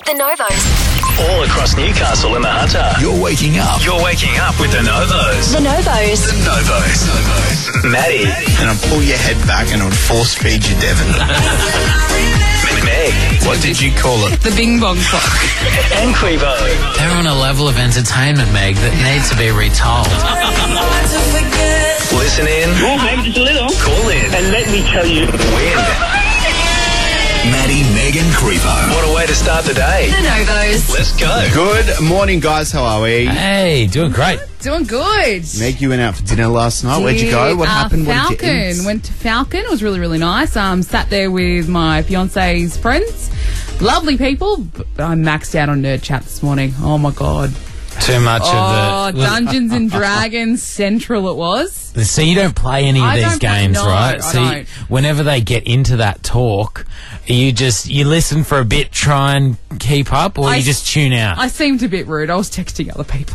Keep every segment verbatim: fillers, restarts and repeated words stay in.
The Novos. All across Newcastle and the Hunter. You're waking up. You're waking up with the Novos. The Novos. The Novos. Novos. Maddie. And I'll pull your head back and I'll force feed you, Devon. Meg. What did you call it? The Bing Bong Clock. And Quevo. They're on a level of entertainment, Meg, that needs to be retold. Listen in. Oh, maybe just a little. Call in. And let me tell you. Win. Maddie, Meg and Creepo. What a way to start the day. The Novos. Let's go. Good morning, guys. How are we? Hey, doing great. Doing good. Meg, you went out for dinner last night. Where'd you go? What uh, happened? Falcon. What did you eat? Went to Falcon. It was really, really nice. Um, sat there with my fiance's friends. Lovely people. But I maxed out on Nerd Chat this morning. Oh, my God. Too much Oh, of the... Dungeons and Dragons Central it was. So you don't play any of I these don't play- games, no, right? I So you- don't. whenever they get into that talk, you just you listen for a bit, try and keep up, or I you s- just tune out. I seemed a bit rude. I was texting other people.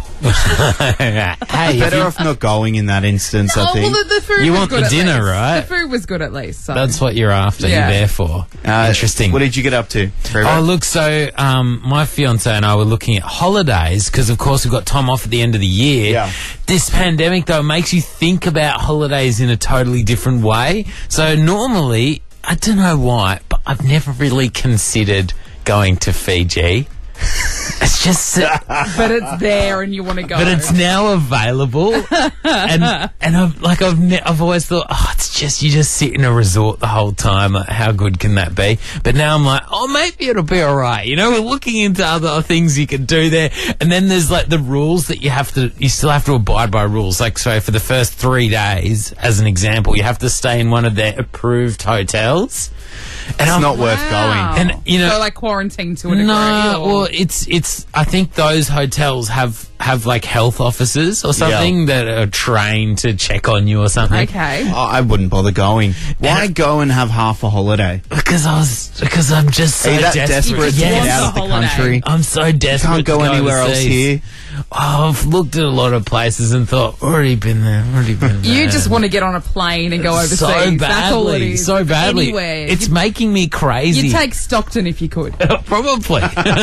hey, if Better you- off not going in that instance, I Oh, think. well, the, the food You was want good the at dinner, least. right? The food was good at least. So. that's what you're after. Yeah. You're there for. Uh, Interesting. What did you get up to? Oh, look, so um, my fiance and I were looking at holidays because, of course, we've got time off at the end of the year. Yeah. This pandemic, though, makes you think about holidays in a totally different way. So normally, I don't know why, but I've never really considered going to Fiji. It's just... But it's there and you want to go. But it's now available, and and I've like I've ne- I've always thought, oh, it's just you just sit in a resort the whole time. Like, how good can that be? But now I'm like, oh, maybe it'll be all right. You know, we're looking into other things you can do there, and then there's like the rules that you have to, you still have to abide by rules. Like, so for the first three days, as an example, you have to stay in one of their approved hotels. And It's I'm- not worth Wow. going. And, you know- so like quarantine to a degree. No, or- well, it's it's. I think those hotels have have like health officers or something that are trained to check on you or something. okay. Oh, I wouldn't bother going. Why go and have half a holiday? Because I was because I'm just so Are you that desperate. desperate to Yes. get out of the Holiday. country? I'm so desperate. Can't go to anywhere else overseas. here. Oh, I've looked at a lot of places and thought, already been there, already been there. You just want to get on a plane and go overseas. so badly, That's all it is. so badly. Anywhere. It's you, making me crazy. you'd take Stockton if you could. Probably.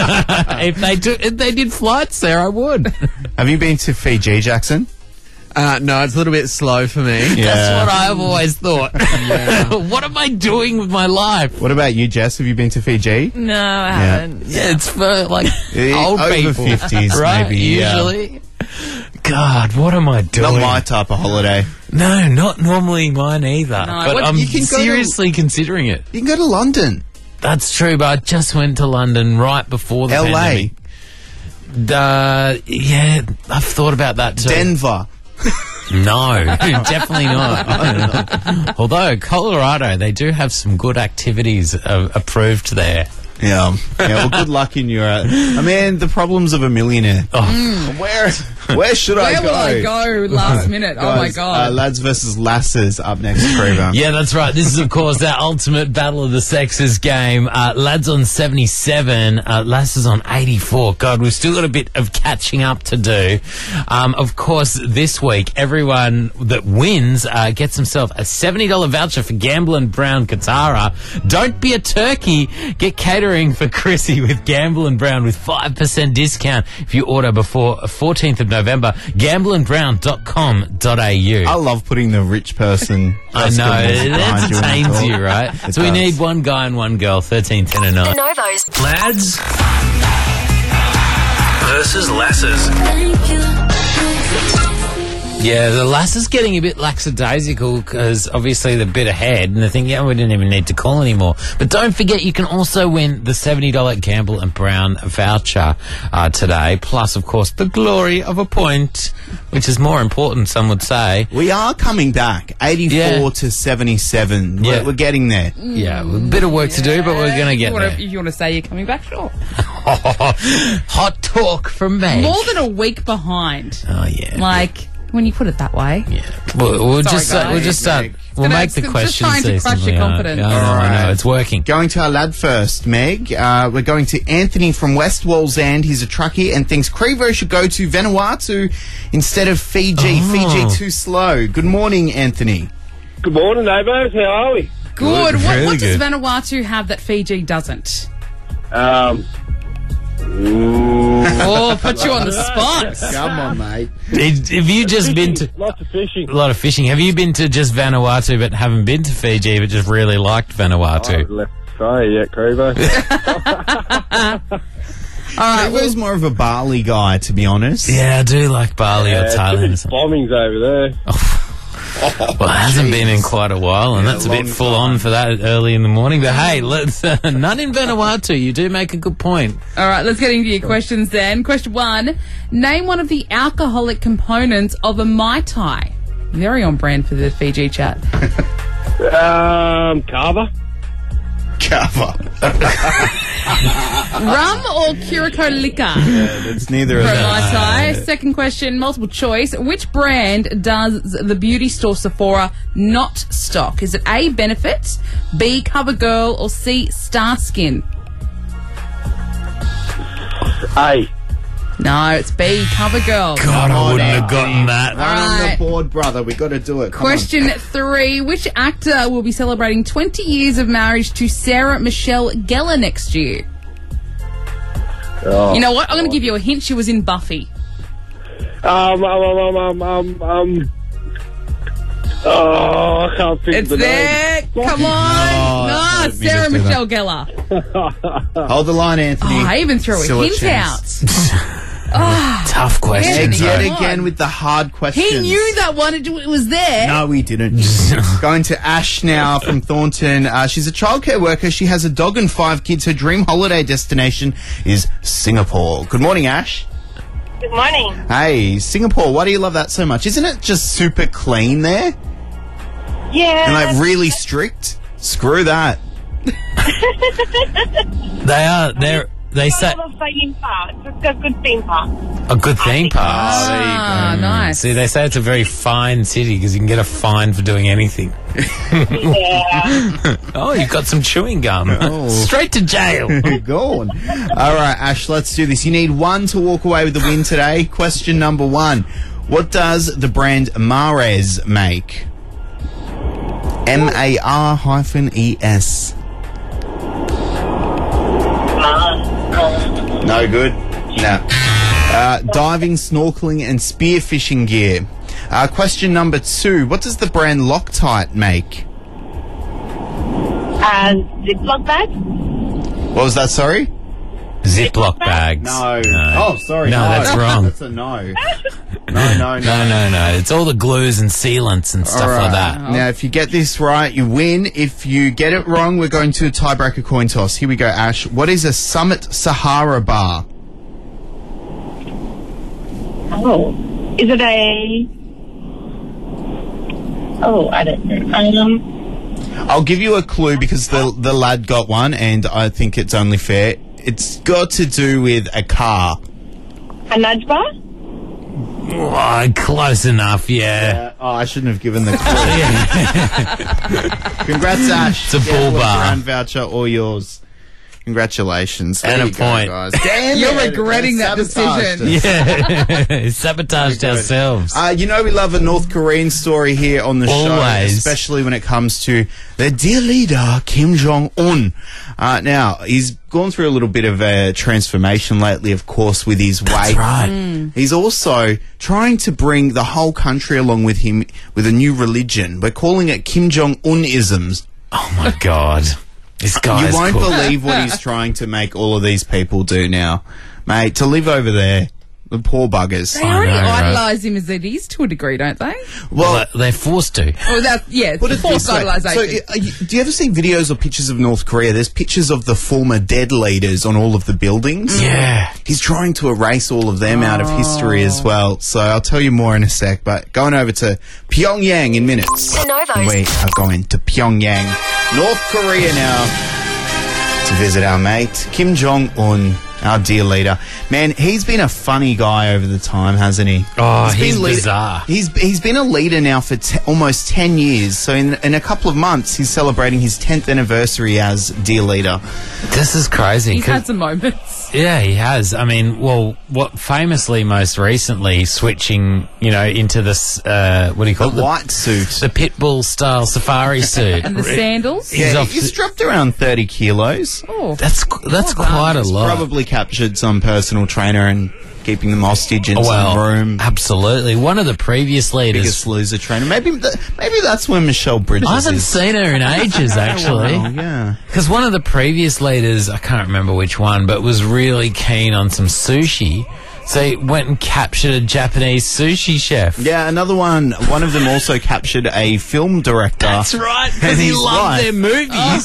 if they do, if they did flights there, I would. Have you been to Fiji, Jackson? Uh, no, it's a little bit slow for me. That's what I've always thought. What am I doing with my life? What about you, Jess? Have you been to Fiji? No, I haven't. Yeah, it's for like Yeah, old over people, fifties, right? maybe, yeah. Usually. God, what am I doing? Not my type of holiday. No, not normally mine either. No, but what- I'm you can go to- seriously considering it. You can go to London. That's true, but I just went to London right before the L A. pandemic. Uh, yeah, I've thought about that too. Denver. No, definitely not. Although Colorado, they do have some good activities uh, approved there. Yeah. Yeah, well, good luck in your... Uh, I mean, the problems of a millionaire. Oh, Where where should I Where go? will I go last minute? Oh, my Guys, God. Uh, lads versus lasses up next, Creeper. yeah, that's right. This is, of course, our ultimate battle of the sexes game. Uh, lads on seventy-seven, uh, lasses on eighty-four. God, we've still got a bit of catching up to do. Um, of course, this week, everyone that wins uh, gets himself a seventy dollars voucher for Gamble and Brown Katara. Don't be a turkey. Get catering for Chrissy with Gamble and Brown with five percent discount if you order before fourteenth of November. gamble and brown dot com dot a u. I love putting the rich person... I know, basketball it behind you in the entertains talk. you, right? It so we does. need one guy and one girl, thirteen, ten and The nine. Novos. Lads versus lasses. Yeah, the lass is getting a bit lackadaisical because obviously they're a bit ahead and they think, yeah, we didn't even need to call anymore. But don't forget, you can also win the seventy dollars Gamble and Brown voucher uh, today, plus, of course, the glory of a point, which is more important, some would say. We are coming back, eighty-four Yeah. to seventy-seven. Yeah. We're, we're getting there. Yeah, a bit of work to do, but we're going to If get you wanna- there. If you want to say you're coming back, sure. Hot talk from me. More than a week behind. Oh, yeah. Like, when you put it that way. Yeah, we'll, we'll Sorry, just uh, guys. we'll just start. Meg. We'll gonna- make it's the just questions trying to crush your seasonally. confidence. Yeah, I know, I know, Alright. it's working. Going to our lad first, Meg. Uh, we're going to Anthony from West Wallsend. He's a truckie and thinks Crevo should go to Vanuatu instead of Fiji. Oh. Fiji too slow. Good morning, Anthony. Good morning, neighbours. How are we? Good. What, really what does good. Vanuatu have that Fiji doesn't? Um, Oh, put you on the spot. Come on, mate. Have you just been to Lots of fishing. a lot of fishing? Have you been to just Vanuatu but haven't been to Fiji but just really liked Vanuatu? Oh, left Australia yet, Crevo. All right, I was more of a Bali guy, to be honest. Yeah, I do like Bali or Yeah, Thailand. too Or many something. bombings over there. Well, it hasn't been in quite a while, and Yeah, that's a bit long full time. on for that early in the morning. But hey, let's uh, none in Vanuatu. You do make a good point. All right, let's get into your questions then. Question one. Name one of the alcoholic components of a Mai Tai. Very on brand for the Fiji chat. Um, Carver. Cover. Rum or Curacao liquor? It's neither of For a them. Mai Tai. Second question, multiple choice. Which brand does the beauty store Sephora not stock? Is it A, Benefit, B, CoverGirl, or C, Starskin? A. No, it's B, CoverGirl. God, I on, wouldn't have Anthony. gotten that. We're on Alright. the board, brother. We got to do it. Come on. Question three. Which actor will be celebrating twenty years of marriage to Sarah Michelle Gellar next year? Oh. You know what? I'm going to give you a hint. She was in Buffy. Um, um, um, um, um, um, oh, I can't think It's of the there. name. Come on. no, let me Sarah just do that. Michelle Gellar. Hold the line, Anthony. Oh, I even threw a Still a hint chance. out. Tough question. Egg Anthony, yet come again on. with the hard questions. He knew that one. It it was there. No, we didn't. Going to Ash now from Thornton. Uh, she's a childcare worker. She has a dog and five kids. Her dream holiday destination is Singapore. Good morning, Ash. Good morning. Hey, Singapore. Why do you love that so much? Isn't it just super clean there? Yeah. And like really strict? Screw that. They are. They're. They say All the theme parks. It's got good theme parks. a good theme park. Ah, nice. See, they say it's a very fine city because you can get a fine for doing anything. Yeah. Oh, you've got some chewing gum. Oh. Straight to jail. Go on. All right, Ash, let's do this. You need one to walk away with the win today. Question number one. What does the brand Mares make? M A R hyphen E S. No good? No. Uh, diving, snorkeling, and spearfishing gear. Uh, question number two. What does the brand Loctite make? And Ziploc bag. What was that, sorry? Ziploc bags. No. Oh, sorry. No, that's wrong. That's a no. No, no, no. No, no, no. It's all the glues and sealants and stuff All right. like that. Now, if you get this right, you win. If you get it wrong, we're going to a tiebreaker coin toss. Here we go, Ash. What is a Summit Sahara bar? Oh. Is it a... Oh, I don't know. Um, I'll give you a clue because the the lad got one, and I think it's only fair. It's got to do with a car. a nudge bar? Oh, close enough, yeah. Uh, oh, I shouldn't have given the clue. Congrats, Ash. It's a bull Gamble bar. Ground voucher, all yours. Congratulations. And There a you go, point. guys. Damn You're it. regretting that Sabotaged decision. us. Yeah. Sabotaged ourselves. Uh, you know we love a North Korean story here on the show, Always. especially when it comes to their dear leader, Kim Jong-un. Uh, now, he's gone through a little bit of a transformation lately, of course, with his weight. That's right. He's also trying to bring the whole country along with him with a new religion. We're calling it Kim Jong-un-isms. Oh, my God. This guy You is won't cool. believe what he's trying to make all of these people do now. Mate, to live over there, the poor buggers. They already know, right? idolise him as it is to a degree, don't they? Well, Well, they're forced to. Well, that's, yeah, Put it's it forced this way. So, idolisation. uh, you- do you ever see videos or pictures of North Korea? There's pictures of the former dead leaders on all of the buildings. Yeah. He's trying to erase all of them out of history as well. So I'll tell you more in a sec. But going over to Pyongyang in minutes. Novos. We are going to Pyongyang, North Korea now, to visit our mate Kim Jong-un, our dear leader. Man, he's been a funny guy over the time, hasn't he? Oh, been he's leader- bizarre. He's he's been a leader now for te- almost ten years. So in in a couple of months, he's celebrating his tenth anniversary as dear leader. This is crazy. He's 'cause- had some moments. Yeah, he has. I mean, well, what famously, most recently, switching, you know, into this, uh, what do you call The it? white suit. The Pitbull style safari suit. And the sandals? He's Yeah, off he's to- dropped around thirty kilos. Oh, That's that's Well done. quite a lot. Probably captured some personal trainer and keeping them hostage in well, some room. absolutely. One of the previous leaders. Biggest loser trainer. Maybe th- maybe that's where Michelle Bridges I haven't is. seen her in ages, actually. Oh, yeah. Because one of the previous leaders, I can't remember which one, but was really keen on some sushi. So he went and captured a Japanese sushi chef. Yeah, another one. One of them also captured a film director. That's right, and because he his loved wife. their movies.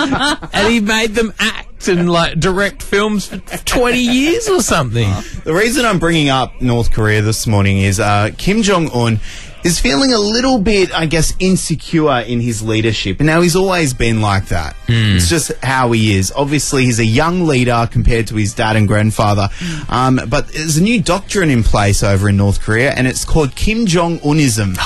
And he made them act and like direct films for twenty years or something. The reason I'm bringing up North Korea this morning is uh, Kim Jong-un is feeling a little bit, I guess, insecure in his leadership. Now, he's always been like that. It's just how he is. Obviously, he's a young leader compared to his dad and grandfather. Um, but there's a new doctrine in place over in North Korea, and it's called Kim Jong-unism.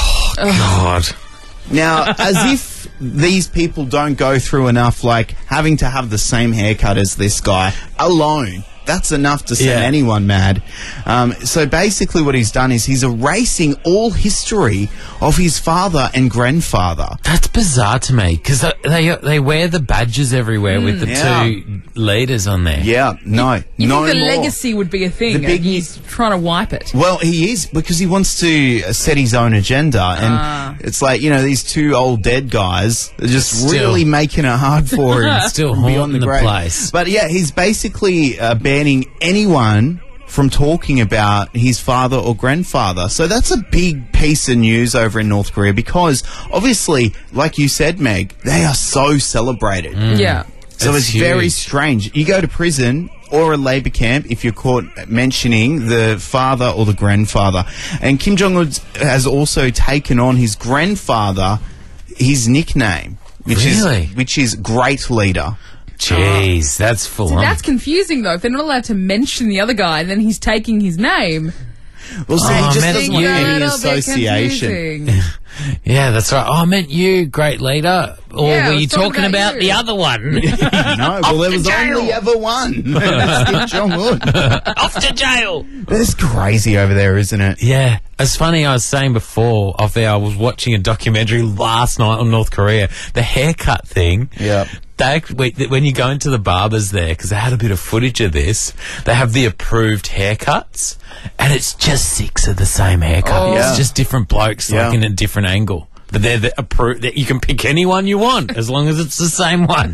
God. Now, as if these people don't go through enough, like having to have the same haircut as this guy alone. That's enough to send Yeah. anyone mad. Um, so basically what he's done is he's erasing all history of his father and grandfather. That's bizarre to me because they they wear the badges everywhere with the Yeah. two leaders on there. Yeah, no, you no think the more. legacy would be a thing, The big- and he's trying to wipe it. Well, he is, because he wants to uh, set his own agenda. And Ah. it's like, you know, these two old dead guys are just Still- really making it hard for him. Still beyond haunting the grave. place. But yeah, he's basically uh, banning anyone from talking about his father or grandfather. So that's a big piece of news over in North Korea because, obviously, like you said, Meg, they are so celebrated. Yeah. So It's it's very huge. strange. You go to prison or a labour camp if you're caught mentioning the father or the grandfather. And Kim Jong-un has also taken on his grandfather, his nickname, which Really? is which is Great Leader. Jeez, that's full See, on. that's confusing, though. If they're not allowed to mention the other guy, then he's taking his name. Well, see, Oh, he just man, doesn't you- want A any little bit association. confusing. Yeah, that's right. Oh, I meant you, great leader. Or Yeah, I were was you talking talking about about, you. the other one? No, well, there was only ever one. That's Kim Jong-un. Off to jail. It's crazy over there, isn't it? Yeah, it's funny. I was saying before off there, I was watching a documentary last night on North Korea. The haircut thing. Yep. They, when you go into the barbers there, because they had a bit of footage of this, they have the approved haircuts, and it's just six of the same haircut. Oh. Yeah. It's just different blokes, Yeah. like in a different angle. But they're the approved. You can pick any one you want as long as it's the same one.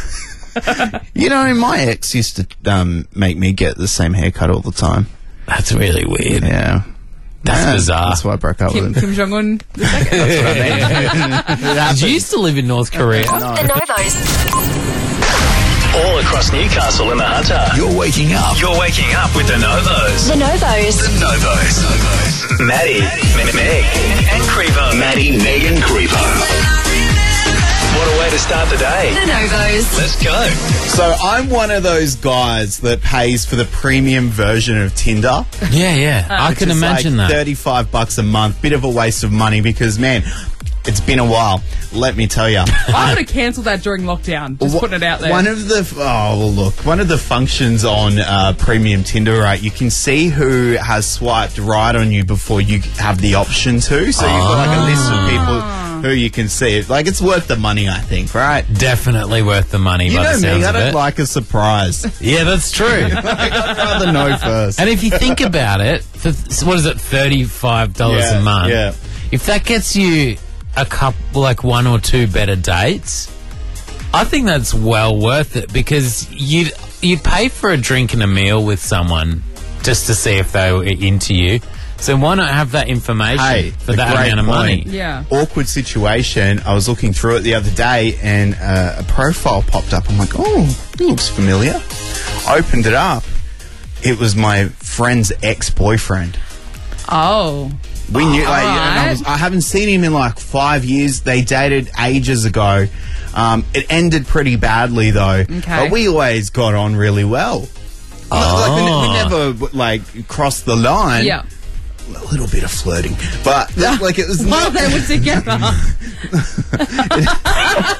You know, my ex used to um, make me get the same haircut all the time. That's really weird. Yeah. That's Yeah, bizarre. That's why I broke up Kim, with him. Kim Jong Un. The second. Did you used to live in North Korea? The Novos. All across Newcastle and the Hunter. You're waking up. You're waking up with the Novos. The Novos. The Novos. Novos. Maddie, M- Meg, and Crevo. Maddie, Megan, Creepo. What a way to start the day. The Novos. Let's go. So I'm one of those guys that pays for the premium version of Tinder. Yeah, yeah. I which can is imagine like that. thirty-five bucks a month. Bit of a waste of money because, man, it's been a while. Let me tell you. I would have cancelled that during lockdown. Just Wha- putting it out there. One of the f- oh well, look, one of the functions on uh, premium Tinder, right? You can see who has swiped right on you before you have the option to. So you've got like a list of people who you can see. Like it's worth the money, I think, right? Definitely worth the money You by know the me, sounds I of don't it. like a surprise. Yeah, that's true. I'd rather know first. And if you think about it, for, what is it, thirty-five dollars Yeah, a month? yeah. If that gets you a couple, like one or two better dates, I think that's well worth it because you'd, you'd pay for a drink and a meal with someone just to see if they were into you. So why not have that information Hey, for a that great amount of money? point. Yeah. Awkward situation. I was looking through it the other day and uh, a profile popped up. I'm like, oh, it looks familiar. Opened it up. It was my friend's ex-boyfriend. Oh. We knew, like, and I, Alright. was, I haven't seen him in like five years. They dated ages ago. Um, it ended pretty badly though. Okay. But we always got on really well. Like, we, ne- we never like crossed the line. Yeah. A little bit of flirting, but like it was While not. they were together.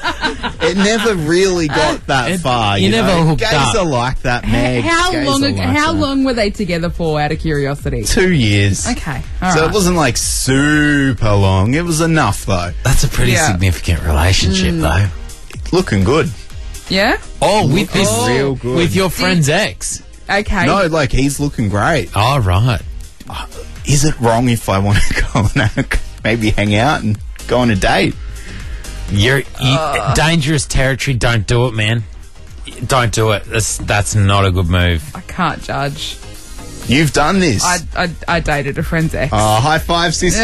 it never really got that It- far. you You, never know? hooked Gays up. are like that, Meg. How Gays long? are ag- like how that. long were they together for? Out of curiosity. Two years. Okay, all So right. it wasn't like super long. It was enough though. That's a pretty Yeah. significant relationship, Mm. though. Looking good. Yeah. Oh, with this, real good. with your friend's ex. Okay. No, like he's looking great. Oh, right. Is it wrong if I want to go on a, maybe hang out and go on a date? You're you, dangerous territory. Don't do it, man. Don't do it. That's that's not a good move. I can't judge. You've done this. I, I, I dated a friend's ex. Oh, high five, sister.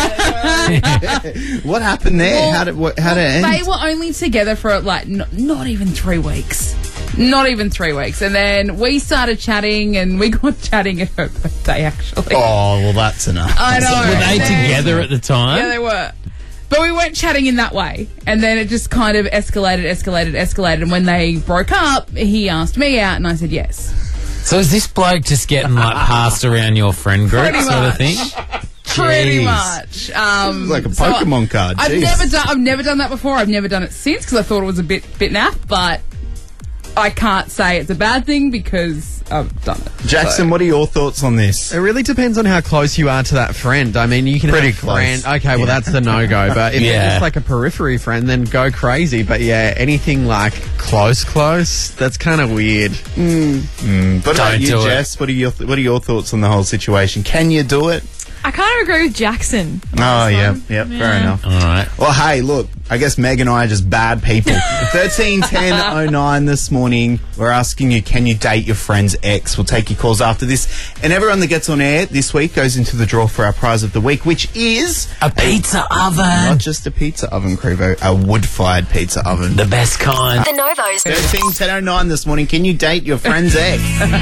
Yeah. What happened there? Well, how did what, how did it end? They were only together for like n- not even three weeks. Not even three weeks. And then we started chatting and we got chatting at her birthday, actually. Oh, well, that's enough. I know. Were they And then- together at the time? Yeah, they were. But we weren't chatting in that way. And then it just kind of escalated, escalated, escalated. And when they broke up, he asked me out and I said yes. So is this bloke just getting like passed around your friend group Pretty sort of much. thing? Pretty Jeez. much. Um, Like a so I- Pokemon card. I've Jeez. never done. I've never done that before. I've never done it since because I thought it was a bit bit naff. But I can't say it's a bad thing because I've done it. Jackson, So- what are your thoughts on this? It really depends on how close you are to that friend. I mean, you can Pretty have a friend. close. Okay, well, that's the no-go. But if Yeah. it's just like a periphery friend, then go crazy. But yeah, anything like close, close, that's kind of weird. What about Don't you, do it. Jess? What are your What are your thoughts on the whole situation? Can you do it? I kind of agree with Jackson. Oh, yeah, yeah, fair enough. All right. Well, hey, look, I guess Meg and I are just bad people. thirteen ten oh nine this morning, we're asking you, can you date your friend's ex? We'll take your calls after this. And everyone that gets on air this week goes into the draw for our prize of the week, which is A pizza oven. not just a pizza oven, Crevo, a wood-fired pizza oven. The best kind. The Novos. thirteen ten oh nine this morning, can you date your friend's ex?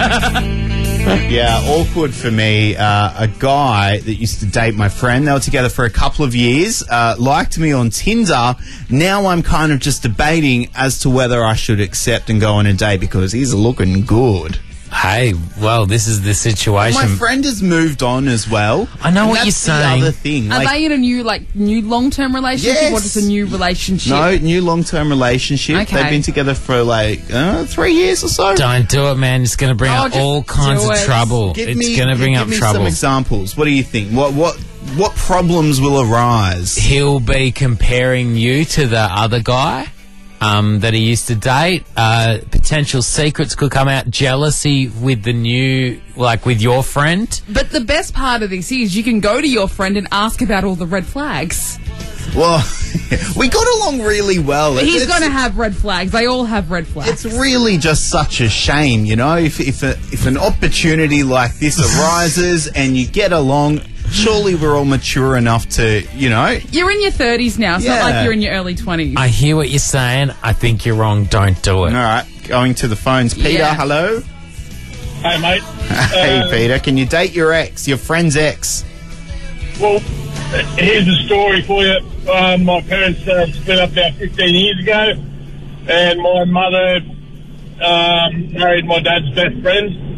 Yeah, awkward for me. Uh, a guy that used to date my friend, they were together for a couple of years, uh, liked me on Tinder. Now I'm kind of just debating as to whether I should accept and go on a date because he's looking good. Hey, well, this is the situation. My friend has moved on as well. I know and what you're that's saying. The other thing, Are like, they in a new like new long term relationship or Yes. just a new relationship? no new long-term relationship. Okay. They've been together for like uh, three years or so. Don't do it, man. It's going to bring Oh, up just all kinds do of it. trouble. Give It's me- going to bring give up me trouble. some examples. What do you think? What what what problems will arise? He'll be comparing you to the other guy um, that he used to date. Uh, potential secrets could come out. Jealousy with the new, like with your friend. But the best part of this is you can go to your friend and ask about all the red flags. Well, we got along really well. He's It's- going to have red flags. They all have red flags. It's really just such a shame, you know, if if, a, if an opportunity like this arises and you get along, surely we're all mature enough to, you know. You're in your thirties now. It's not Yeah. like you're in your early twenties. I hear what you're saying. I think you're wrong. Don't do it. All right, going to the phones. Peter, Yeah. hello. Hey, mate. Hey, Uh, Peter, can you date your ex, your friend's ex? Well, here's a story for you. Um, my parents uh, split up about fifteen years ago, and my mother um, married my dad's best friend.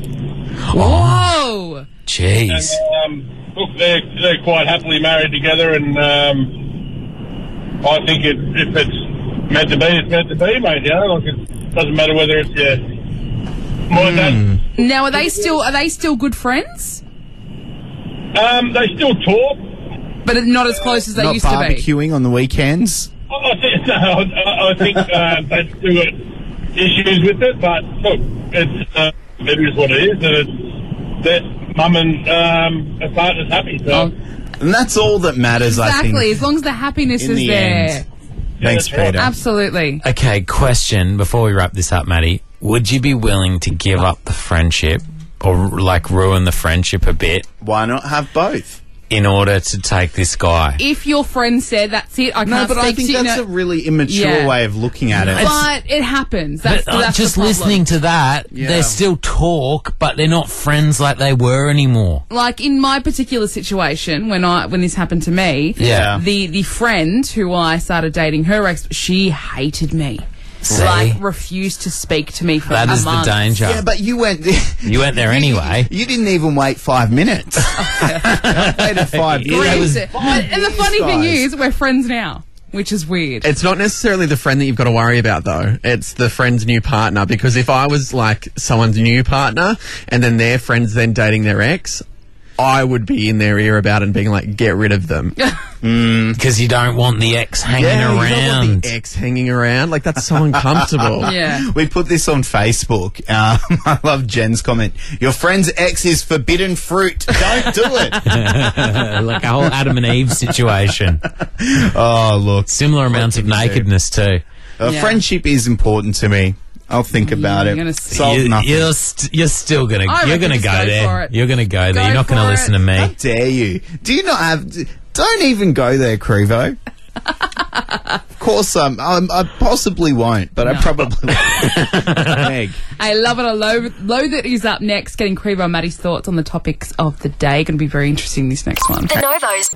Whoa! Jeez. And, um, look, they're, they're quite happily married together, and um, I think it, if it's meant to be, it's meant to be, mate. You know, like it doesn't matter whether it's uh, my dad. Now are they still are they still good friends? Um, they still talk. But not as close as they Not used to be. barbecuing on the weekends? I I think, no, I, I think uh, they've still got issues with it, but look, it's uh, it is what it is, and it's that mum and um, her partner's happy. So. Oh, And that's all that matters, I think. exactly. As long as the happiness in is the there. end. Thanks, that's right. Peter. Absolutely. Okay, question before we wrap this up, Maddie. Would you be willing to give up the friendship or like ruin the friendship a bit Why not have both? in order to take this guy? If your friend said that's it, I No, can't but I speak think to you. that's no- a really immature Yeah. way of looking at it. But it happens. That's, But, uh, that's just the problem. listening to that, Yeah. they still talk, but they're not friends like they were anymore. Like in my particular situation, when I when this happened to me, Yeah. the the friend who I started dating, her ex, she hated me. See? Like refused to speak to me for That a is the month. danger. Yeah, but you went. You went there anyway. You didn't even wait five minutes. I waited five Yeah, that years. was- But- and the funny thing guys. is, we're friends now. which is weird. It's not necessarily the friend that you've got to worry about, though. It's the friend's new partner. Because if I was like someone's new partner and then their friend's then dating their ex, I would be in their ear about it and being like, get rid of them. Because you don't want the ex hanging yeah, around. you don't want the ex hanging around. Like, that's so uncomfortable. Yeah. We put this on Facebook. Um, I love Jen's comment. Your friend's ex is forbidden fruit. Don't do it. Like a whole Adam and Eve situation. Oh, look. Similar amounts of can you do? nakedness too. Uh, Yeah. Friendship is important to me. I'll think about you're it. gonna see. Solve You, nothing. you're, st- you're still gonna I you're reckon gonna just go, go for there. it. You're gonna go there. Go You're not gonna for listen it. to How me. dare you? Do you not have... Don't even go there, Crevo. Of course, um, um, I possibly won't, but I probably won't. Meg. I love it. I loathe, loathe it. He's up next, getting Crevo and Maddie's thoughts on the topics of the day. Going to be very interesting, this next one. The Novos.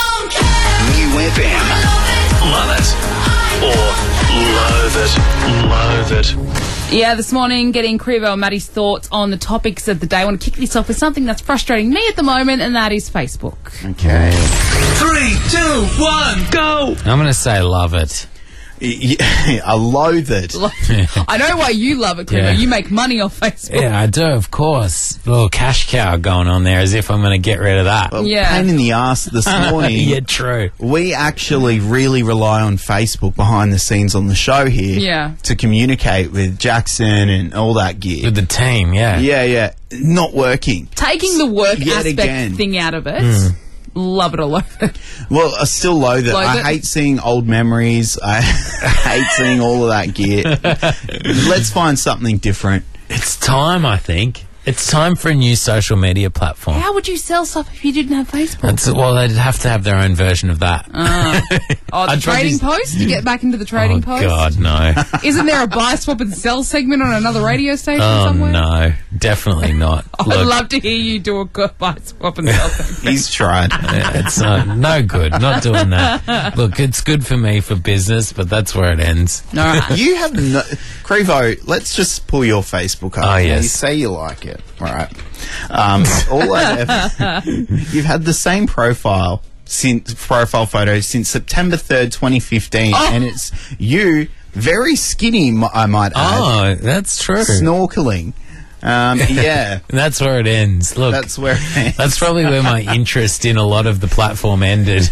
New F M. Love it. Or loathe it. Loathe it. Yeah, this morning, getting Crevo and Maddie's thoughts on the topics of the day. I want to kick this off with something that's frustrating me at the moment, and that is Facebook. Okay. Three, two, one, go. I'm gonna say love it. Y- y- I loathe it. I know why you love it, Crevo. Yeah. You make money off Facebook. Yeah, I do, of course. A little cash cow going on there, as if I'm gonna get rid of that. Well, Yeah. Pain in the ass this morning. Yeah, true. We actually really rely on Facebook behind the scenes on the show here Yeah. to communicate with Jackson and all that gear. With the team, yeah. Yeah, yeah. Not working. Taking the work Yet aspect again. thing out of it. Hmm. Love it or loathe it. Well, I still loathe it. Loathe I it? hate seeing old memories. I hate seeing all of that gear. Let's find something different. It's time, I think. It's time for a new social media platform. How would you sell stuff if you didn't have Facebook? That's, well, they'd have to have their own version of that. Oh, the I'd probably- trading post? You get back into the trading oh, post? God, no. Isn't there a buy, swap, and sell segment on another radio station Oh, somewhere? no. Definitely not. I'd Look, love to hear you do a good buy, swap, and sell segment. He's tried. it's uh, no good. Not doing that. Look, it's good for me for business, but that's where it ends. All right. You have no... Crevo, let's just pull your Facebook up. Oh, yes. You say you like it. All right. Um, all I ever... You've had the same profile since profile photo since September third, twenty fifteen, Oh. and it's you, very skinny, m- I might add, Oh, that's true. snorkeling. Um, yeah, That's where it ends. Look, that's where... that's probably where my interest in a lot of the platform ended.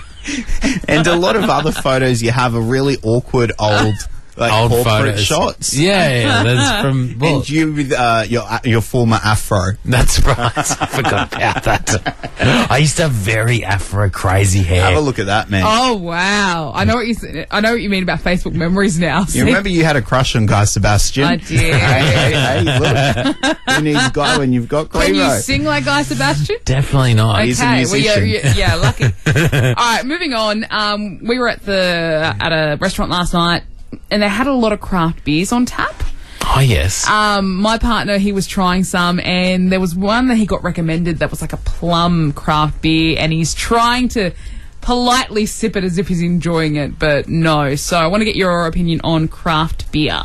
And a lot of other photos you have are really awkward old, like Old corporate photos. shots. Yeah, yeah, that's from. Well, And you with uh, your your former afro. that's right. I forgot about that. I used to have very afro crazy hair. Have a look at that, man. Oh wow! I know what you s- I know what you mean about Facebook memories now. See? You remember you had a crush on Guy Sebastian? I did. hey, hey, hey, look. You need a guy when you've got Can you Crevo. sing like Guy Sebastian? Definitely not. He's a well, yeah, musician. yeah, yeah, lucky. All right, moving on. Um, we were at the at a restaurant last night, and they had a lot of craft beers on tap. Oh yes. Um, my partner, he was trying some, and there was one that he got recommended that was like a plum craft beer, and he's trying to politely sip it as if he's enjoying it, but no. So I want to get your opinion on craft beer.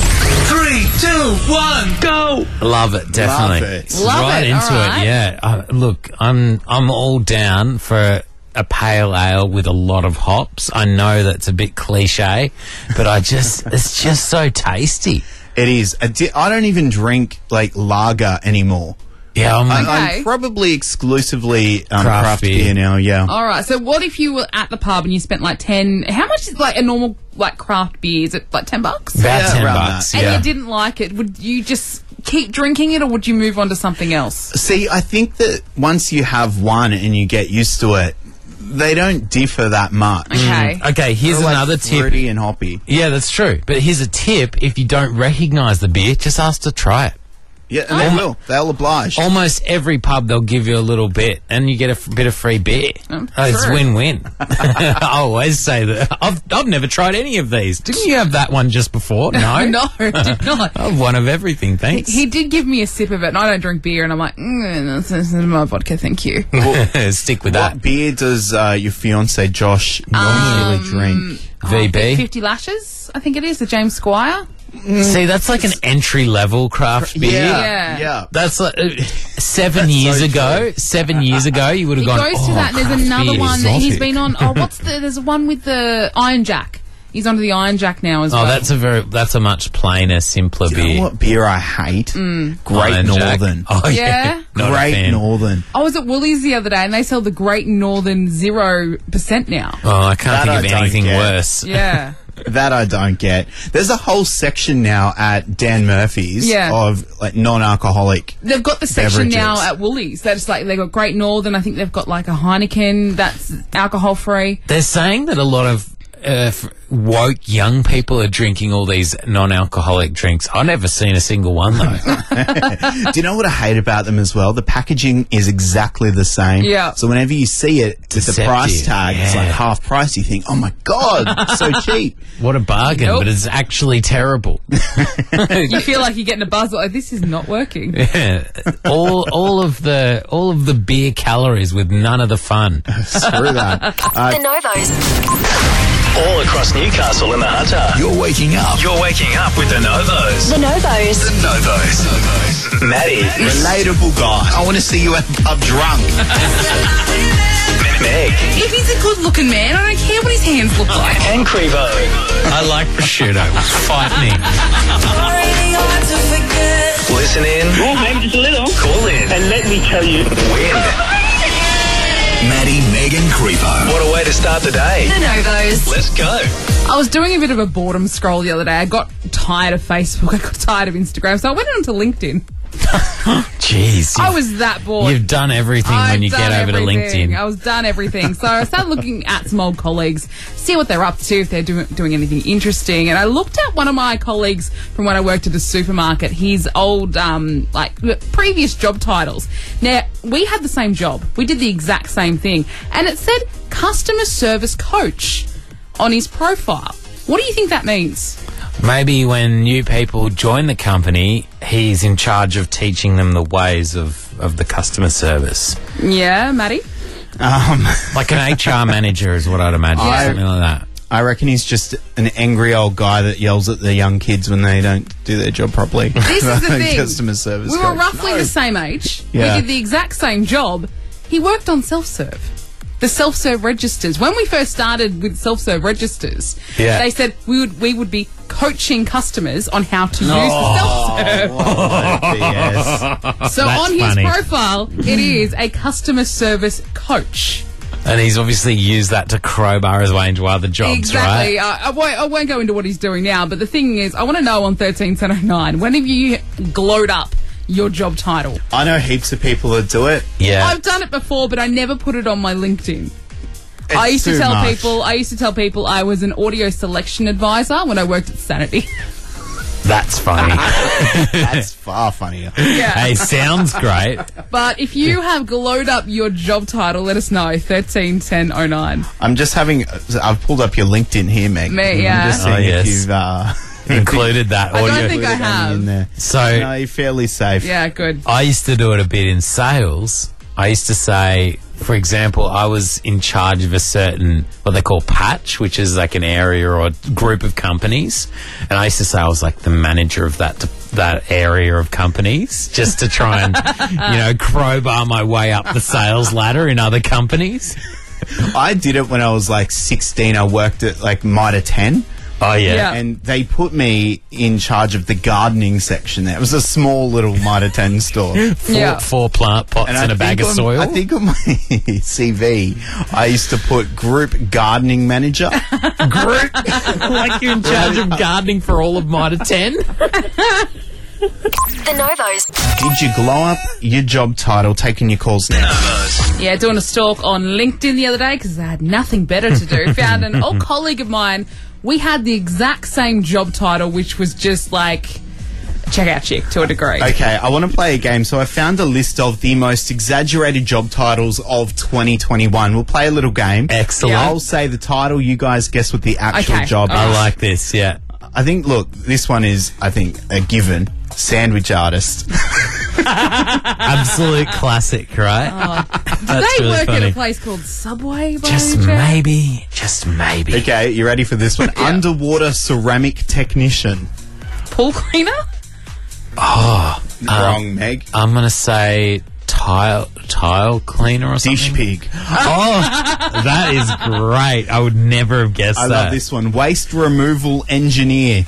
Three, two, one, go. Love it, definitely. Love it. Love right it, into all right. it. Yeah. Uh, look, I'm I'm all down for a pale ale with a lot of hops. I know that's a bit cliche, but I just it's just so tasty. It is. I, di- I don't even drink like lager anymore. Yeah, I'm I, Okay. I'm probably exclusively um, Craft craft, beer. beer. now. Yeah. All right. So what if you were at the pub and you spent like ten? How much is like a normal like craft beer? Is it like ten bucks? about Yeah, ten around bucks. that. And Yeah. you didn't like it, would you just keep drinking it, or would you move on to something else? See, I think that once you have one and you get used to it, they don't differ that much. Okay. Okay, here's They're like another tip. fruity and hoppy. Yeah, that's true. But here's a tip: if you don't recognise the beer, just ask to try it. Yeah, and they will. They'll oblige. Almost every pub they'll give you a little bit, and you get a f- bit of free beer. Oh, Oh, it's true. win-win. I always say that. I've I've never tried any of these. Didn't you have that one just before? No, No, did not. I have one of everything. Thanks. He did give me a sip of it, and I don't drink beer, and I'm like, mm, this is my vodka, thank you. Stick with What that. beer does uh, your fiance Josh normally Um, drink? V B. fifty Lashes, I think it is, the James Squire. See, that's like an entry level craft beer. Yeah, Yeah. yeah. That's like uh, seven That's years so ago. true. Seven years ago, you would have He gone. goes oh, to that. And there's craft another beer, one that he's exotic." been on. Oh, what's the? There's one with the Iron Jack. He's onto the Iron Jack now as Oh, well. that's a very that's a much plainer, simpler Do you beer. know what beer I hate? Great Iron Jack. Northern. Oh yeah, Yeah? Not a Great fan. Northern. I was at Woolies the other day and they sell the Great Northern zero percent now. Oh, I can't That I think of don't anything get. worse. Yeah. That I don't get. There's a whole section now at Dan Murphy's Yeah. of like non-alcoholic. They've got the section Beverages. now at Woolies. That's like they've got Great Northern. I think they've got like a Heineken that's alcohol free. They're saying that a lot of uh, f- woke young people are drinking all these non-alcoholic drinks. I've never seen a single one though. Do you know what I hate about them as well? The packaging is exactly the same. Yeah. So whenever you see it with the Deceptive, price tag, it's like yeah. half price. You think, oh my god, so cheap. What a bargain, Nope. but it's actually terrible. You feel like you're getting a buzz. Like this is not working. Yeah. all all of the all of the beer calories with none of the fun. Screw that. Uh, The Novos. All across Newcastle and the Hunter. You're waking up. You're waking up with the Novos. The Novos. The Novos. Maddie, Relatable guy. I want to see you at the pub drunk. Meg, If he's a good-looking man, I don't care what his hands look like. and Crevo. I like prosciutto. Fight me. Listen in, Well, maybe just a little. call in, And let me tell you. win. Maddie, Meg and Creepo. What a way to start the day. The Novos. Let's go. I was doing a bit of a boredom scroll the other day. I got tired of Facebook. I got tired of Instagram, so I went onto LinkedIn. Jeez. I you've- was that bored. You've done everything I've when you done get over everything. to I LinkedIn. was done everything. So I started looking at some old colleagues, see what they're up to, if they're doing, doing anything interesting. And I looked at one of my colleagues from when I worked at a supermarket, his old, um, like, previous job titles. Now, we had the same job. We did the exact same thing. And it said customer service coach on his profile. What do you think that means? Maybe when new people join the company, he's in charge of teaching them the ways of, of the customer service. Yeah, Maddie? um, Like an H R manager is what I'd imagine, I- something like that. I reckon he's just an angry old guy that yells at the young kids when they don't do their job properly. This is the thing. Customer service. We were coach. roughly the same age. Yeah. We did the exact same job. He worked on self-serve. The self-serve registers. When we first started with self-serve registers, Yeah. they said we would we would be coaching customers on how to use the self-serve. Oh, yes. So That's on his funny. profile, it is a customer service coach. And he's obviously used that to crowbar his way into other jobs, Exactly. right? Uh, I, won't, I won't go into what he's doing now, but the thing is, I want to know on thirteen ten oh nine, when have you glowed up your job title? I know heaps of people that do it. Yeah. I've done it before, but I never put it on my LinkedIn. I It's used to too tell much. people. I used to tell people I was an audio selection advisor when I worked at Sanity. That's funny. That's far funnier. Yeah. Hey, sounds great. But if you have glowed up your job title, let us know. Thirteen ten oh nine. I'm just having. I've pulled up your LinkedIn here, Meg. Me, yeah. I'm just Oh, seeing yes. if you've uh, Included that I don't audio. think I included any have. in there. So No, you're fairly safe. Yeah, good. I used to do it a bit in sales. I used to say, for example, I was in charge of a certain, what they call patch, which is like an area or a group of companies. And I used to say I was like the manager of that that area of companies, just to try and, you know, crowbar my way up the sales ladder in other companies. I did it when I was like sixteen. I worked at like Mitre ten. Oh, yeah. Yeah. And they put me in charge of the gardening section there. It was a small little Mitre ten store. Four, Yeah. four plant pots and, a bag think of on- soil. I think on my C V, I used to put group gardening manager. Group. Like you're in charge of gardening for all of Mitre ten. The Novos. Did you glow up your job title? Taking your calls now. Yeah, doing a stalk on LinkedIn the other day because I had nothing better to do. Found an old colleague of mine. We had the exact same job title, which was just like checkout chick to a degree. Okay, I want to play a game. So I found a list of the most exaggerated job titles of twenty twenty-one. We'll play a little game. Excellent. I'll say the title. You guys guess what the actual Okay, job alright. is. I like this, yeah. I think, look, this one is, I think, a given. Sandwich artist. Absolute classic, right? Do That's they really work funny. at a place called Subway? By Just any chance? maybe, just maybe. Okay, you ready for this one? Underwater ceramic technician. Pool cleaner? Oh, Wrong, Meg. I'm going to say tile tile cleaner or something. Dish pig. Oh, that is great. I would never have guessed I that. love this one. Waste removal engineer.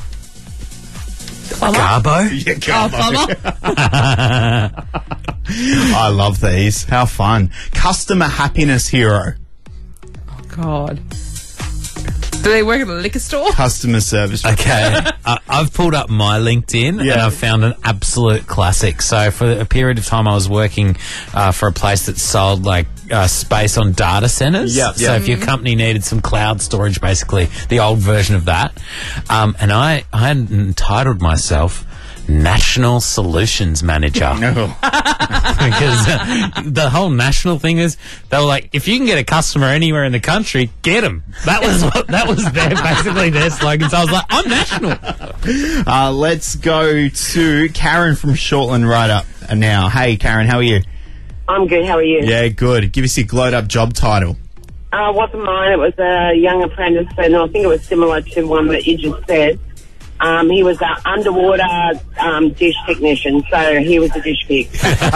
Garbo? Yeah, Oh, Garbo. plumber? I love these. How fun. Customer happiness hero. God. Do they work at a liquor store? Customer service. Okay, uh, I've pulled up my LinkedIn and Yeah. I've found an absolute classic. So for a period of time, I was working uh, for a place that sold like uh, space on data centers. Yeah, So yeah. if your company needed some cloud storage, basically the old version of that, um, and I I had entitled myself National Solutions Manager. No. Because uh, the whole national thing is, they were like, if you can get a customer anywhere in the country, get them. That was what, that was their basically their slogan. So I was like, I'm national. Uh, let's go to Karen from Shortland right up now. Hey, Karen, how are you? I'm good. How are you? Yeah, good. Give us your glowed up job title. Uh, wasn't mine. It was a young apprentice, and I think it was similar to one that you just said. Um, he was an underwater um, dish technician, so he was a dish pig.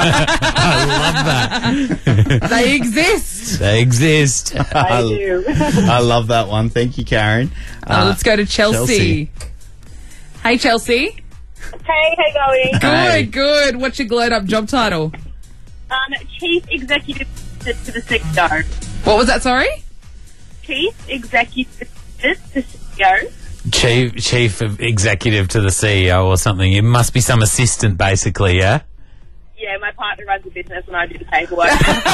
I love that. They exist. They exist. I do. I love that one. Thank you, Karen. Uh, let's go to Chelsea. Chelsea. Hey, Chelsea. Hey, how going? Good, Hey. good. What's your glowed up job title? Um, Chief Executive to the C E O. What was that, sorry? Chief Executive to the C E O. Chief, chief of executive to the C E O or something. It must be some assistant, basically, yeah? Yeah, my partner runs a business and I do the paperwork.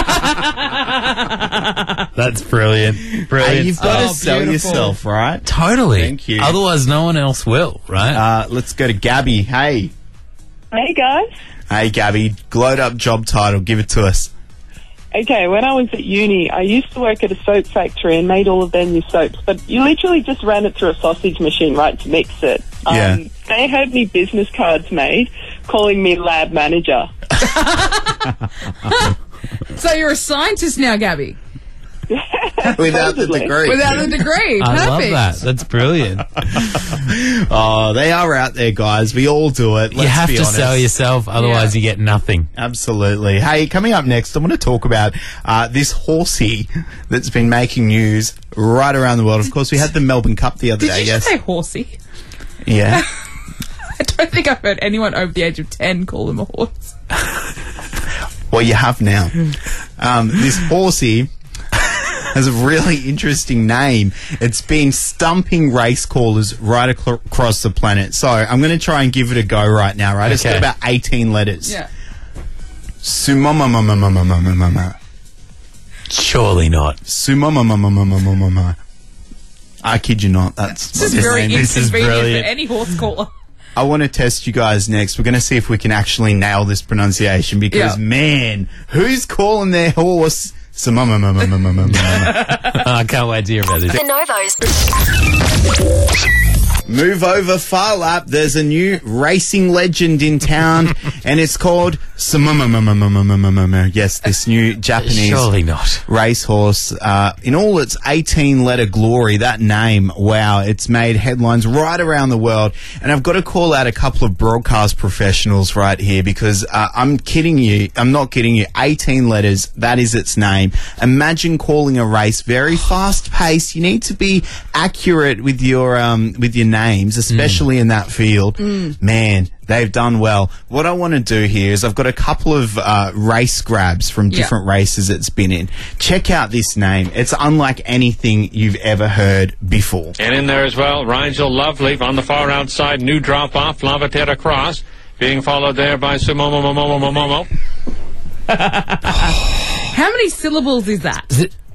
That's brilliant. Brilliant. Hey, you've got Oh, to sell beautiful. yourself, right? Totally. Thank you. Otherwise, no one else will, right? Uh, let's go to Gabby. Hey. Hey guys. Hey, Gabby. Glowed up job title. Give it to us. Okay, when I was at uni, I used to work at a soap factory and made all of their new soaps, but you literally just ran it through a sausage machine, right, to mix it. Um, Yeah. They had me business cards made, calling me lab manager. So you're a scientist now, Gabby? Without the Supposedly. degree. Without the degree. I love Perfect. that. That's brilliant. Oh, they are out there, guys. We all do it. Let's you have be to honest. sell yourself, otherwise Yeah. you get nothing. Absolutely. Hey, coming up next, I want to talk about uh, this horsey that's been making news right around the world. Of course, we had the Melbourne Cup the other Did day. you Yes. just say horsey? Yeah. I don't think I've heard anyone over the age of ten call him a horse. Well, you have now. Um, this horsey has a really interesting name. It's been stumping race callers right ac- across the planet. So I'm going to try and give it a go right now, right? It's got Okay. about eighteen letters. Yeah. Sumamamamamamamamama. Surely not. Sumamamamamamamama. I kid you not. That's This what is his very name is. is inconvenient brilliant. for any horse caller. I want to test you guys next. We're going to see if we can actually nail this pronunciation because, Yeah. man, who's calling their horse Sumamamamamamamama? I can't wait to hear about this. The Novos. Move over, Far Lap. There's a new racing legend in town, and it's called Sumamamamamamamamama. Yes, this new Japanese Surely not. racehorse. Uh, in all its eighteen-letter glory, that name, wow, it's made headlines right around the world. And I've got to call out a couple of broadcast professionals right here because uh, I'm kidding you. I'm not kidding you. eighteen letters, that is its name. Imagine calling a race very fast-paced. You need to be accurate with your um, with your names, especially in that field. Man, they've done well. What I want to do here is I've got a couple of uh, race grabs from Yeah. different races it's been in. Check out this name. It's unlike anything you've ever heard before. And in there as well, Rigel Lovely on the far outside, new drop off, Lavaterra Cross, being followed there by Sumomo Momo Momo. How many syllables is that?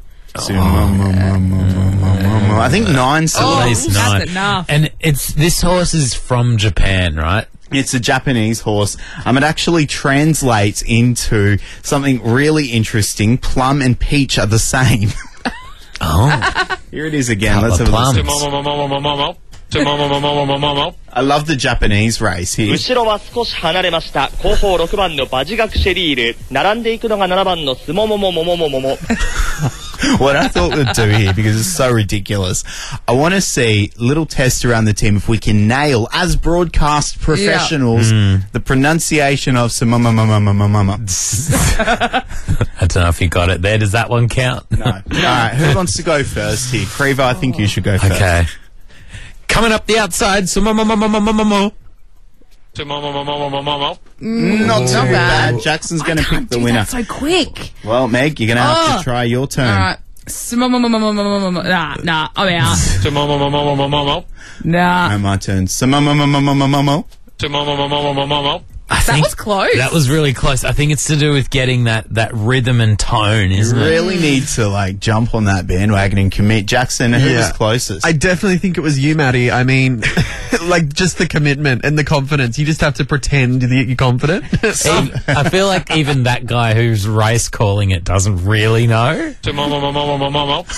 I think nine At syllables. least that's nine. enough. And it's this horse is from Japan, right? It's a Japanese horse. Um, it actually translates into something really interesting. Plum and peach are the same. Oh. Here it is again. Couple Let's of have a listen. plums. Sumomo Momo Momo. Sumomo Momo Momo. I love the Japanese race here. 後ろは少し離れました。後方ろくばんのバジガクシェリール。並んでいくのがななばんのスモモモモモモモモ。 What I thought we'd do here, because it's so ridiculous, I want to see little test around the team if we can nail, as broadcast professionals, the pronunciation of some mama mama mama mama. I don't know if you got it there. Does that one count? No. All right, who wants to go first here? Crevo, I think you should go first. Okay. Coming up the outside, so mo mo mo mo mo mo mo mo. To mo mo mo mo mo mo mo. Not too Not bad. bad. Jackson's going to Can't pick the do winner. that so quick. Well, Meg, you're going to have Oh. to try your turn. All right. Nah, nah, I'm out. To mo mo mo mo mo mo mo mo. Nah. No, my turn. So, mo mo mo mo mo mo mo mo. To mo mo mo mo mo mo mo mo. I That think was close. That was really close. I think it's to do with getting that, that rhythm and tone, You isn't it? really need to like jump on that bandwagon and commit. Jackson, who was closest? I definitely think it was you, Maddie. I mean, like, just the commitment and the confidence. You just have to pretend that you're confident. Even- I feel like even that guy who's race calling it doesn't really know. To mo mo mo mo mo mo mo.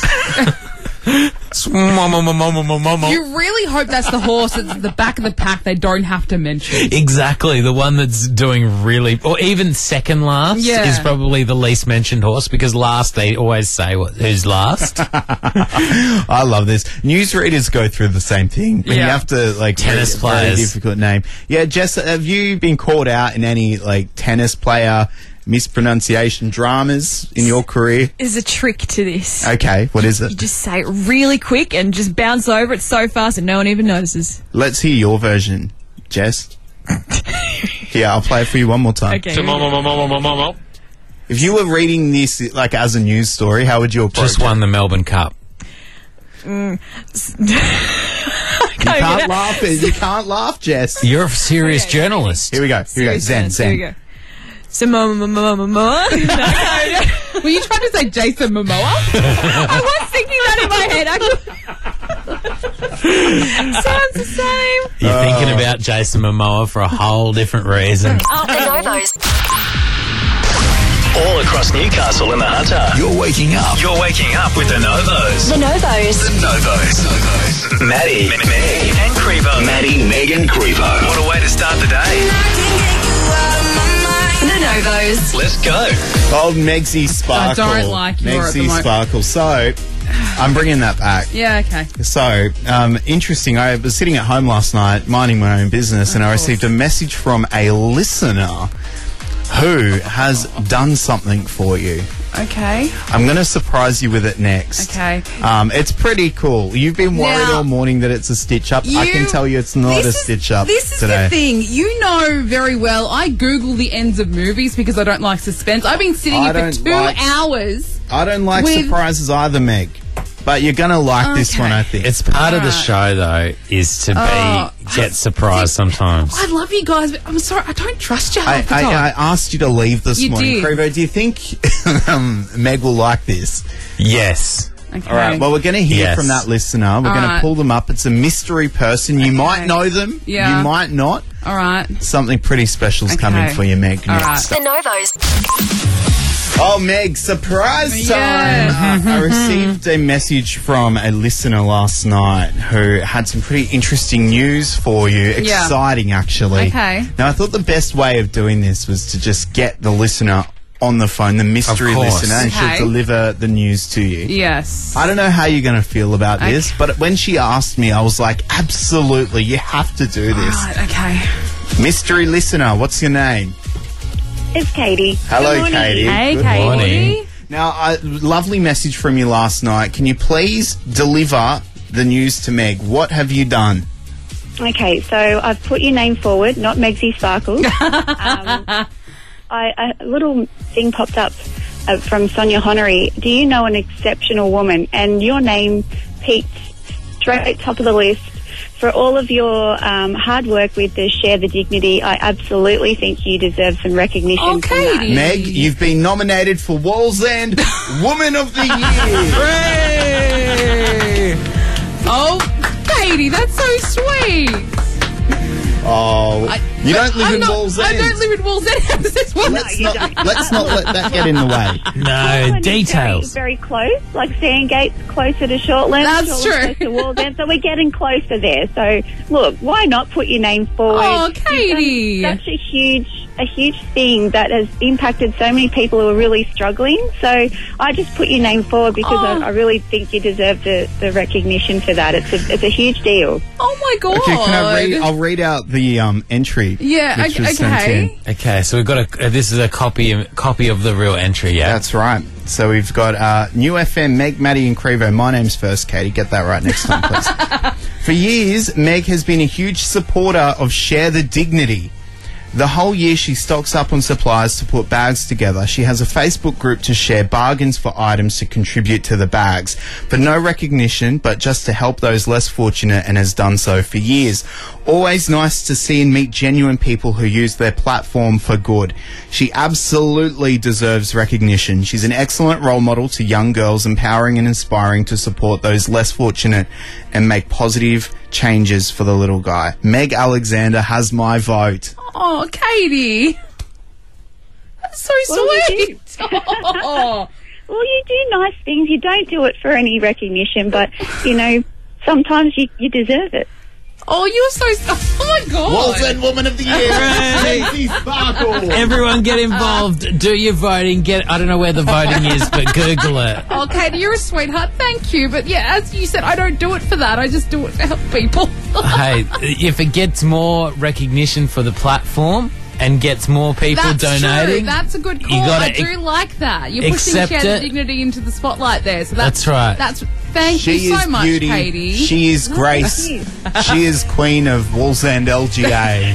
You really hope that's the horse that's at the back of the pack they don't have to mention. Exactly, the one that's doing really, or even second last Yeah. is probably the least mentioned horse, because last they always say what, who's last. I love this. Newsreaders go through the same thing. When you Yeah. have to like Tennis read a very players. difficult name. Yeah, Jess, have you been caught out in any like tennis player mispronunciation dramas in your career? There's a trick to this. Okay, what is You it? just say it really quick and just bounce over it so fast that no one even notices. Let's hear your version, Jess. Yeah, I'll play it for you one more time. Okay. To mo mo mo mo mo mo mo mo. If you were reading this like as a news story, how would you approach Just it? won the Melbourne Cup. Mm. You can't laugh. You can't laugh, Jess. You're a serious journalist. Here we go. Here we go. Zen, Zen. Here we go. So, mo, mo, mo, mo, mo. Were you trying to say Jason Momoa? I was thinking that in my head. I Sounds the same. You're thinking about Jason Momoa for a whole different reason. Oh, the Novos. All across Newcastle and the Hunter. You're waking up. You're waking up with the Novos. The Novos. The Novos. Maddie, Meg, and Crevo. Maddie, Meg, and Crevo. What a way to start the day. The Novos. Let's go. Old Megsy Sparkle. I don't like your at the Megsy moment. Sparkle. So, I'm bringing that back. Yeah, okay. So, um, interesting. I was sitting at home last night, minding my own business, and I received a message from a listener who has done something for you. Okay. I'm going to surprise you with it next. Okay. Um, it's pretty cool. You've been worried Now- all morning that it's a stitch up. I You- can tell you it's not a This is- stitch up This is today. the thing. You know very well. I Google the ends of movies because I don't like suspense. I've been sitting I here for don't two like- hours. I don't like with- surprises either, Meg. But you're going to like this Okay. one, I think. It's part of the Alright. show, though, is to be Oh, get surprised sometimes. I love you guys, but I'm sorry. I don't trust you I, half the I, time. I asked you to leave this You morning. did. Crevo, do you think um, Meg will like this? Yes. Okay. All right. Well, we're going to hear Yes. from that listener. We're All going to right. pull them up. It's a mystery person. You might know them. Yeah. You might not. All right. Something pretty special's Okay. coming for you, Meg. All next. The Novos. Oh, Meg, surprise time! Yeah. Uh, I received a message from a listener last night who had some pretty interesting news for you. Yeah. Exciting, actually. Okay. Now, I thought the best way of doing this was to just get the listener on the phone, the mystery Of course. listener, and Okay. she'll deliver the news to you. Yes. I don't know how you're going to feel about Okay. this, but when she asked me, I was like, absolutely, you have to do this. Right, okay. Mystery listener, what's your name? It's Katie. Hello, Good morning. Katie. Hey, Good Katie. morning. Now, a lovely message from you last night. Can you please deliver the news to Meg? What have you done? Okay, so I've put your name forward, not Megsy Sparkle. um, I, a little thing popped up uh, from Sonia Honorary. Do you know an exceptional woman? And your name peaked straight top of the list. For all of your um, hard work with the Share the Dignity, I absolutely think you deserve some recognition Oh, for that. Katie. Meg, you've been nominated for Wallsend Woman of the Year. Hooray! Oh, Katie, that's so sweet. Oh, I- you don't live I'm in not- Wallsend. I don't live in Wallsend. How does this work? Let's not, let's not let that get in the way. No, Shortland is details. Very, very close, like Sandgate's closer to Shortland. That's Shortland's true. Closer to Wallsend, so we're getting closer there. So, look, why not put your name forward? Oh, You've done Katie. such a huge a huge thing that has impacted so many people who are really struggling. So I just put your name forward because Oh. I, I really think you deserve the, the recognition for that. It's a it's a huge deal. Oh my god! Okay, can I read? I'll read out the um, entry. Yeah, which okay- was sent okay. in. Okay, so we've got a. Uh, this is a copy copy of the real entry. Yeah, That's right. So we've got uh, New F M, Meg, Maddie and Crevo. My name's first, Katie. Get that right next time, please. For years, Meg has been a huge supporter of Share the Dignity. The whole year she stocks up on supplies to put bags together. She has a Facebook group to share bargains for items to contribute to the bags. For no recognition, but just to help those less fortunate, and has done so for years. Always nice to see and meet genuine people who use their platform for good. She absolutely deserves recognition. She's an excellent role model to young girls, empowering and inspiring to support those less fortunate and make positive changes for the little guy. Meg Alexander has my vote. Oh, Katie. That's so Well, you sweet. Oh. Well, you do nice things. You don't do it for any recognition, but, you know, sometimes you, you deserve it. Oh, you're so... Oh, my God. Walton Woman of the Year, Daisy Sparkle. Everyone get involved. Do your voting. Get. I don't know where the voting is, but Google it. Oh, Katie, you're a sweetheart. Thank you. But, yeah, as you said, I don't do it for that. I just do it to help people. Hey, if it gets more recognition for the platform and gets more people That's donating, true. That's a good you call. gotta I do ac- like that. You're pushing accept Share the it. Dignity into the spotlight there. So that's, That's right. That's thank She you so is much, beauty. Katie. She is grace. She is queen of Wallsend L G A.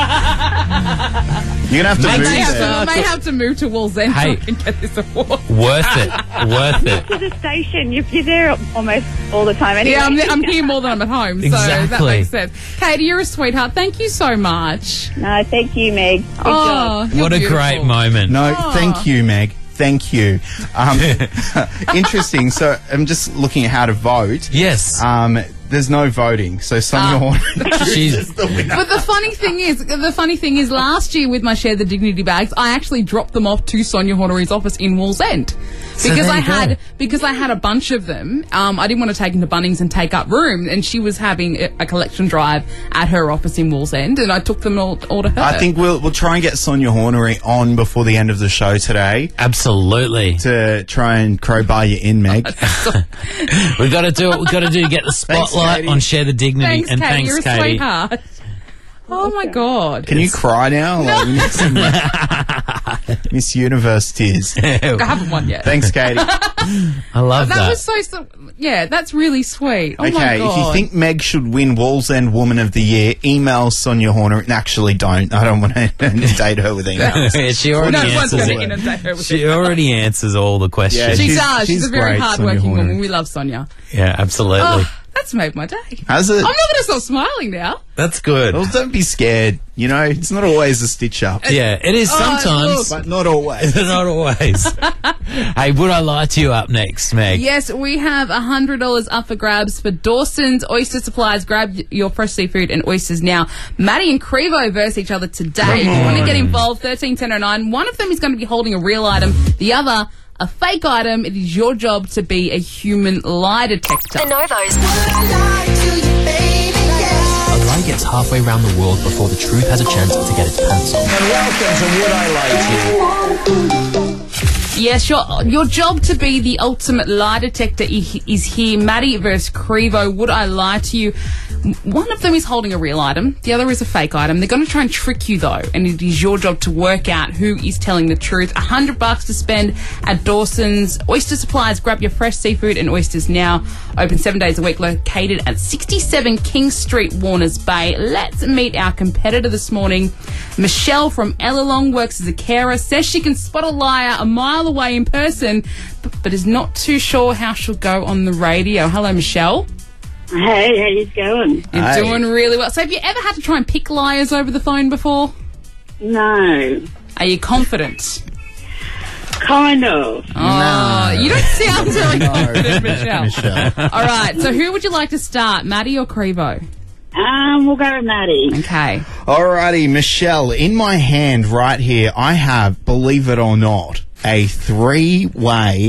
You're going to have to I move may have, there. to, I may have to move to Wallsend Hey. so I can get this award. worth it. Worth it. To the station, you're, you're there almost all the time anyway. Yeah, I'm, I'm here more than I'm at home, so that Exactly. makes sense. Katie, you're a sweetheart. Thank you so much. No, thank you, Meg. Good Oh, job. you're What a beautiful. great moment. No, Oh. thank you, Meg. Thank you. Um, interesting. So I'm just looking at how to vote. Yes. Um, there's no voting. So Sonia Ah. Horner She's- is the winner. But the funny thing is, the funny thing is, last year with my Share the Dignity bags, I actually dropped them off to Sonia Hornery's office in Wallsend So because there I you go. had because I had a bunch of them. Um, I didn't want to take them to Bunnings and take up room, and she was having a, a collection drive at her office in Wallsend, and I took them all, all to her. I think we'll we'll try and get Sonia Hornery on before the end of the show today Absolutely. to try and crowbar you in, Meg. We've got to do what we've got to do to get the spotlight Katie. on Share the Dignity. thanks, and Katie. thanks, You're a Katie. sweetheart. Oh my God! Can you cry now? Like, we need some Miss Universe tears. I haven't won yet. Thanks, Katie. I love That that. was so, so. Yeah, that's really sweet. Oh my Okay, God! if you think Meg should win Wallsend Woman of the Year, email Sonia Horner. Actually, don't. I don't want to inundate her with emails. Yeah, she already no one's answers going to it. inundate her with She it. already answers all the questions. Yeah, She She's- does. She's, she's a very great, Sonia hardworking Horner. woman. We love Sonia. Yeah, absolutely. Oh, that's made my day. Has it? I'm not going to stop smiling now. That's good. Well, don't be scared. You know, it's not always a stitch up. Yeah, it is Oh, sometimes, But not always. not always. Hey, would I lie to you up next, Meg? Yes, we have one hundred dollars up for grabs for Dawson's Oyster Supplies. Grab y- your fresh seafood and oysters now. Maddie and Crevo verse each other today. If you want to get involved, thirteen ten oh nine. One of them is going to be holding a real item. The other, a fake item. It is your job to be a human lie detector. The Novos. A lie gets halfway around the world before the truth has a chance to get its pants on. And welcome to Would I Lie to You? Yes, your your job to be the ultimate lie detector i- is here. Maddie versus Crevo. Would I lie to you? One of them is holding a real item. The other is a fake item. They're going to try and trick you though, and it is your job to work out who is telling the truth. A hundred bucks to spend at Dawson's Oyster Supplies. Grab your fresh seafood and oysters now. Open seven days a week. Located at sixty-seven King Street, Warners Bay. Let's meet our competitor this morning. Michelle from Ellalong works as a carer. Says she can spot a liar a mile away in person, but, but is not too sure how she'll go on the radio. Hello, Michelle. Hey, how you going? You're Hey. doing really well. So have you ever had to try and pick liars over the phone before? No, Are you confident? kind of. Oh, you don't sound very No. confident, Michelle. Michelle. All right, so who would you like to start, Maddie or Crevo? Um, we'll go with Maddie. Okay. Alrighty, Michelle, in my hand right here, I have, believe it or not, a three-way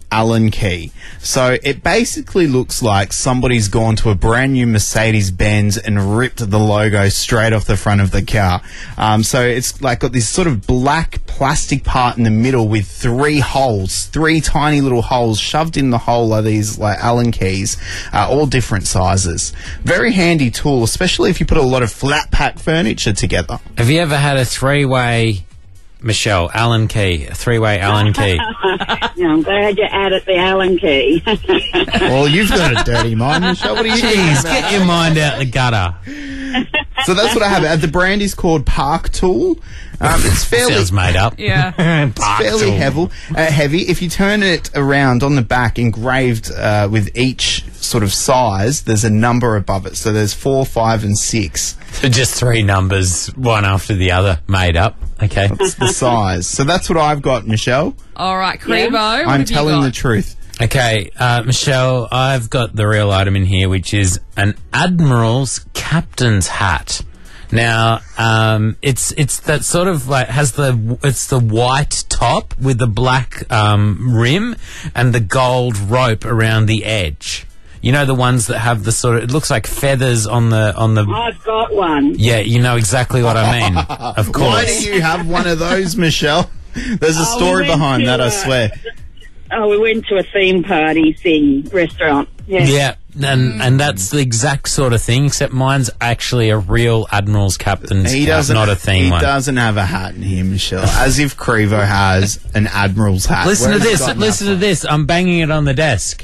Allen key. So it basically looks like somebody's gone to a brand new Mercedes-Benz and ripped the logo straight off the front of the car. Um, so it's like got this sort of black plastic part in the middle with three holes, three tiny little holes shoved in the hole are these like Allen keys, uh, all different sizes. Very handy tool, especially if you put a lot of flat pack furniture together. Have you ever had a three-way, Michelle, Allen key, a three-way Allen key? Yeah, I'm glad you added the Allen key. Well, you've got a dirty mind, Michelle. What are you Jeez, thinking get your mind out the gutter. So that's what I have. Uh, the brand is called Park Tool. Um, it's fairly Sounds made up. Yeah. It's fairly heavy. Uh, heavy. If you turn it around on the back, engraved uh, with each sort of size, there's a number above it. So there's four, five, and six. So just three numbers, one after the other, made up. Okay. That's the size. So that's what I've got, Michelle. All right, Crevo. What I'm have you telling got? the truth. Okay, uh, Michelle, I've got the real item in here, which is an Admiral's captain's hat. Now, um, it's it's that sort of like has the it's the white top with the black um, rim and the gold rope around the edge. You know the ones that have the sort of it looks like feathers on the on the. I've got one. Yeah, you know exactly what I mean. Of course. Why do you have one of those, Michelle? There's a Oh, story we went behind to, that, I uh, swear. Oh, we went to a theme party thing, restaurant. Yeah. Yeah, and and that's the exact sort of thing, except mine's actually a real Admiral's captain's He hat, doesn't. not a theme he one. doesn't have a hat in here, Michelle. As if Crevo has an Admiral's hat. Listen Where to has he this. gotten that Listen to this. I'm banging it on the desk.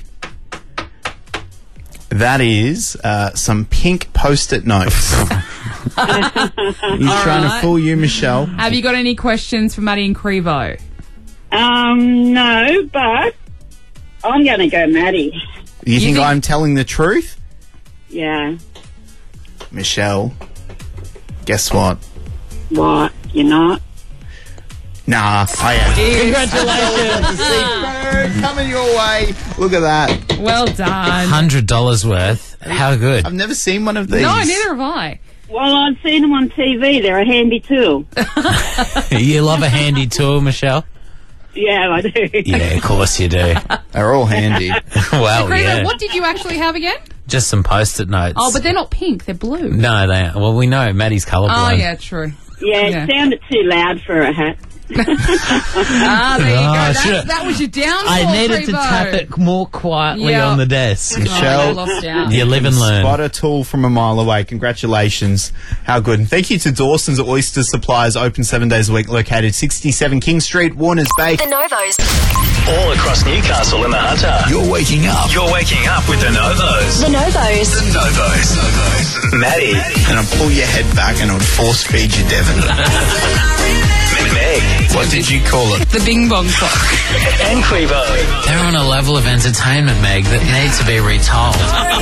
That is uh, some pink post-it notes. He's trying to right. fool you, Michelle. Have you got any questions for Maddie and Crevo? Um, no, but I'm going to go Maddie. You, think, I'm telling the truth? Yeah. Michelle, guess what? What? You're not? Nah, I am. Congratulations. Coming your way. Look at that. Well done. Hundred dollars worth. How good? I've never seen one of these. No, neither have I. Well, I've seen them on T V. They're a handy tool. You love a handy tool, Michelle? Yeah, I do. Yeah, of course you do. They're all handy. Well, Crevo, yeah. what did you actually have again? Just some post-it notes. Oh, but they're not pink. They're blue. No, they are. Well, we know Maddie's colourblind. Oh, yeah, true. Yeah, it Yeah. sounded too loud for a hat. Ah, there you Oh, go. That's, should've- that was your downfall, I needed to Crevo. tap it more quietly Yeah. on the desk. Michelle, Oh, you lost out. You live and learn. Spot a tool from a mile away. Congratulations. How good. And thank you to Dawson's Oyster Supplies, open seven days a week, located sixty-seven King Street, Warners Bay. The Novos. All across Newcastle and the Hunter. You're waking up. You're waking up with the Novos. The Novos. The Novos. Novos. Maddie. And I'd pull your head back and I would force feed you, Devon. Meg. What did you call it? The Bing Bong Clock. And Crevo. They're on a level of entertainment, Meg, that needs to be retold.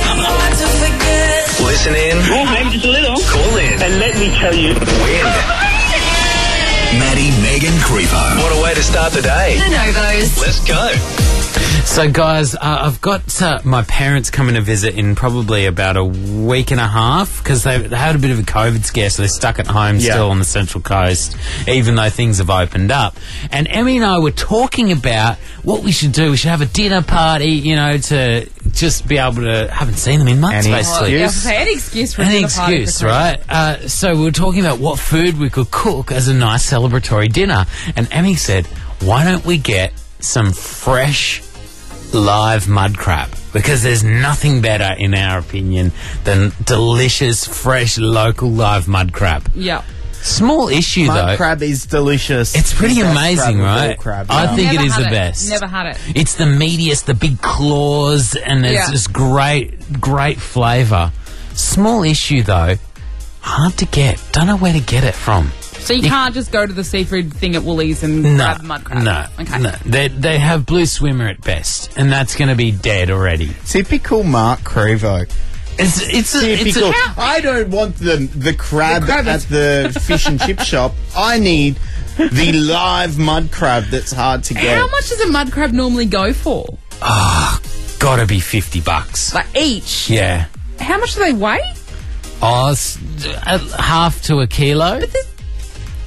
Listen in. Oh, maybe just a little. Call in. And let me tell you, Win. Maddie, Meg and Crevo. What a way to start the day. The Novos. Let's go. So, guys, uh, I've got uh, my parents coming to visit in probably about a week and a half because they, they had a bit of a COVID scare, so they're stuck at home Yeah. still on the Central Coast, even though things have opened up. And Emmy and I were talking about what we should do. We should have a dinner party, you know, to just be able to... haven't seen them in months, Any basically. Yeah, say any excuse for a Any dinner party excuse, for Crevo. right? Uh, so we were talking about what food we could cook as a nice celebratory dinner. And Emmy said, why don't we get some fresh live mud crab? Because there's nothing better, in our opinion, than delicious, fresh, local live mud crab. Yeah. Small issue, Mud though. crab is delicious. It's pretty The best amazing, crab of all right? crab, I yeah. think Never it is had the it. best. Never had it. It's the meatiest, the big claws, and it's Yeah. just great, great flavour. Small issue, though. Hard to get. Don't know where to get it from. So you can't just go to the seafood thing at Woolies and No, grab mud crab? no, Okay. no. They, they have blue swimmer at best, and that's going to be dead already. Typical Mark Crevo. It's it's a, it's Typical. a, I don't want the the crab, The crab at is- the fish and chip shop. I need the live mud crab that's hard to get. How much does a mud crab normally go for? gotta be fifty bucks. Like each? Yeah. How much do they weigh? Oh, it's, uh, half to a kilo.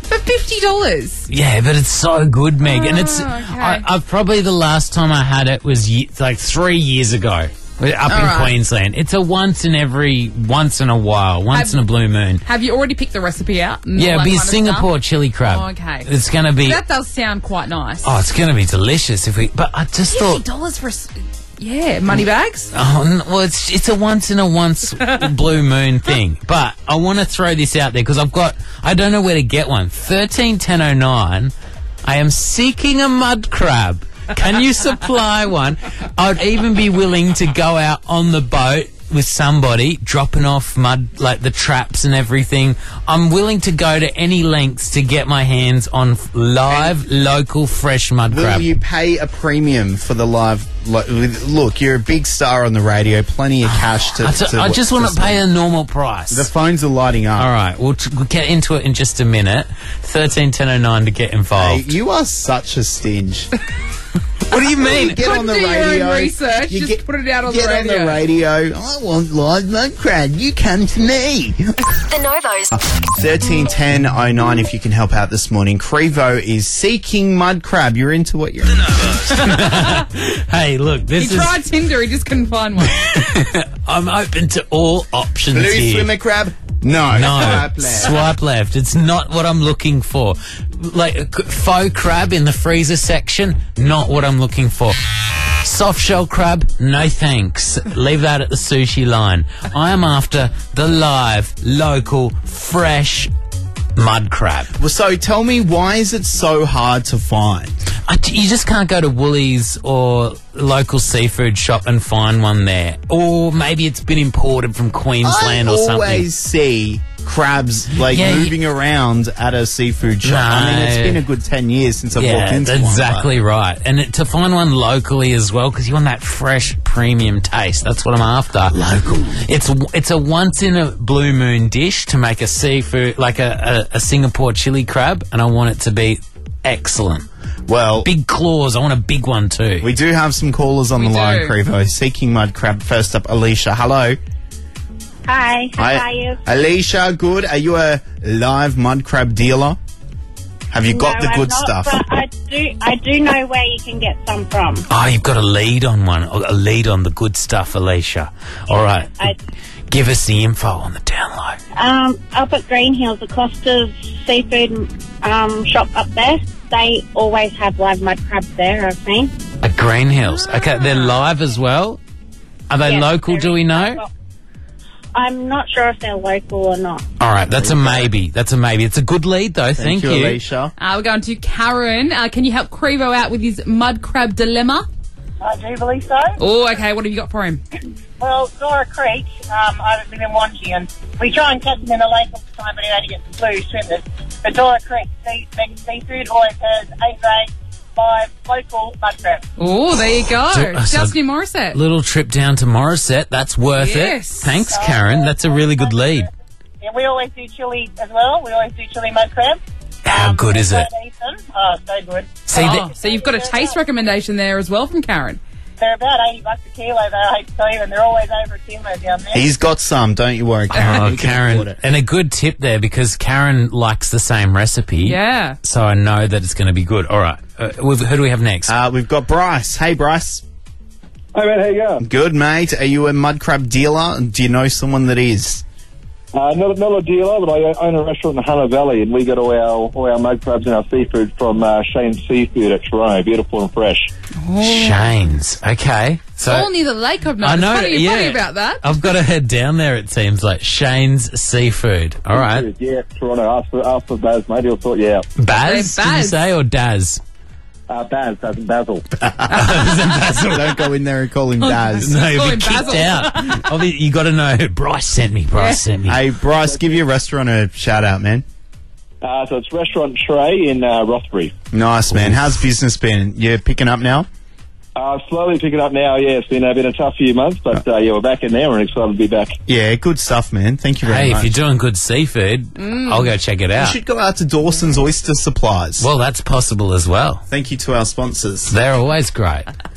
For fifty dollars. Yeah, but it's so good, Meg. and it's Oh, okay. I, I've probably the last time I had it was ye- like three years ago up All in right. Queensland. It's a once in every, once in a while, once Have- in a blue moon. Have you already picked the recipe out? and Yeah, all it'll that be a kind of Singapore stuff? chili crab. Oh, okay. It's going to be... That does sound quite nice. Oh, it's going to be delicious if we... But I just fifty thought... dollars for a... s- Yeah, money bags? Oh, n- well, it's it's a once in a once blue moon thing. But I want to throw this out there because I've got, I don't know where to get one. thirteen ten oh nine, I am seeking a mud crab. Can you supply one? I'd even be willing to go out on the boat with somebody, dropping off mud, like the traps and everything. I'm willing to go to any lengths to get my hands on f- live, local, fresh mud Will crab. you pay a premium for the live? Lo- look, you're a big star on the radio. Plenty of cash to. I, t- to I just want to spend. pay a normal price. The phones are lighting up. All right, we'll, t- we'll get into it in just a minute. thirteen ten oh nine to get Hey, involved. you are such a stinge. What do you mean? You get Couldn't on the do your own radio. research, You just get, put it out on the get on radio. the radio. I want live mud crab. You come to me. The Novos. Thirteen ten oh nine. If you can help out this morning, Crevo is seeking mud crab. You're into what you're into. Hey, look, He this is... tried Tinder, he just couldn't find one. I'm open to all options Blue here. swimmer crab. No. No, Swipe left. swipe left. It's not what I'm looking for. Like a c- faux crab in the freezer section, not what I'm looking for. Soft shell crab, no thanks. Leave that at the sushi line. I am after the live, local, fresh mud crab. Well, so tell me, why is it so hard to find? I, you just can't go to Woolies or local seafood shop and find one there. Or maybe it's been imported from Queensland I or something. always see crabs like Yeah, you- moving around at a seafood shop. I mean, it's No. been a good ten years since I've walked Yeah, into that's one. exactly right. And it, to find one locally as well, because you want that fresh premium taste. That's what I'm after. Local. It's it's a once in a blue moon dish to make a seafood, like a, a, a Singapore chili crab, and I want it to be excellent. Well, Big claws. I want a big one too. we do have some callers on We the line, do. Crevo. Seeking mud crab. First up, Alicia. Hello. Hi, how Hi. are you? Alicia, good. Are you a live mud crab dealer? Have you got No, the I'm good not, stuff? But I do, I do know where you can get some from. Oh, you've got a lead on one. A lead on the good stuff, Alicia. All right. I, Give us the info on the download. um, up at Green Hills, the Costa's seafood um, shop up there, they always have live mud crabs there, I've seen. At Green Hills. Okay, they're live as well. Are they Yes, local, they're- do we know? I'm not sure if they're local or not. All right, that's a maybe. That's a maybe. It's a good lead, though. Thank, you, Alicia. Uh, we're going to Karen. Uh, can you help Crevo out with his mud crab dilemma? I do believe so. Oh, okay. What have you got for him? Well, Dora Creek, um, I live in Wanty, and we try and catch them in the lake all the time, but only get some blue swimmers. But Dora Creek, sea, seafood always has eight grade, five local mud crabs. Oh, there you go. So- so- Justin Morissette. Little trip down to Morissette. That's worth Yes. it. Thanks, Karen. That's a really good lead. Yeah, we always do chili as well. We always do chili mud crab. How good is it? Oh, so good. See, Oh, the- so you've got a taste recommendation there as well from Karen. They're about eighty bucks a kilo, though, I hate to tell you, and they're always over a kilo down there. He's got some, don't you worry, Karen. Oh, He can afford Karen. it. And a good tip there because Karen likes the same recipe. Yeah. So I know that it's going to be good. All right. Uh, we've- who do we have next? Uh, we've got Bryce. Hey, Bryce. Hey, man, how you going? Good, mate. Are you a mud crab dealer? Do you know someone that is? Uh, not, not a dealer, but I own a restaurant in the Hunter Valley, and we get all our all our mud crabs and our seafood from uh, Shane's Seafood at Toronto. Beautiful and fresh. Shane's. Okay. So All near the lake, I've noticed. I know. Funny, yeah. funny about that. I've got to head down there. It seems like Shane's Seafood. All right. Yeah, Toronto. Ask for, ask for Baz, mate. He'll sort you out. Baz, Yeah, did you Baz. say, or Daz? Uh, Baz, Baz and Basil. Don't go in there and call him Daz. No, you'll Call be him kicked Basil. out. Obvi- you got to know. Bryce sent me. Bryce sent me. Hey, Bryce, give your restaurant a shout out, man. Uh, so it's Restaurant Trey in uh, Rothbury. Nice, man. How's business been? You picking up now? Uh, slowly picking up now, yeah. It's been, uh, been a tough few months, but uh, yeah, we're back in there and excited to be back. Yeah, good stuff, man. Thank you very Hey, much. if you're doing good seafood, I'll go check it you out. should go out to Dawson's Oyster Supplies. Well, that's possible as well. Thank you to our sponsors. They're always great.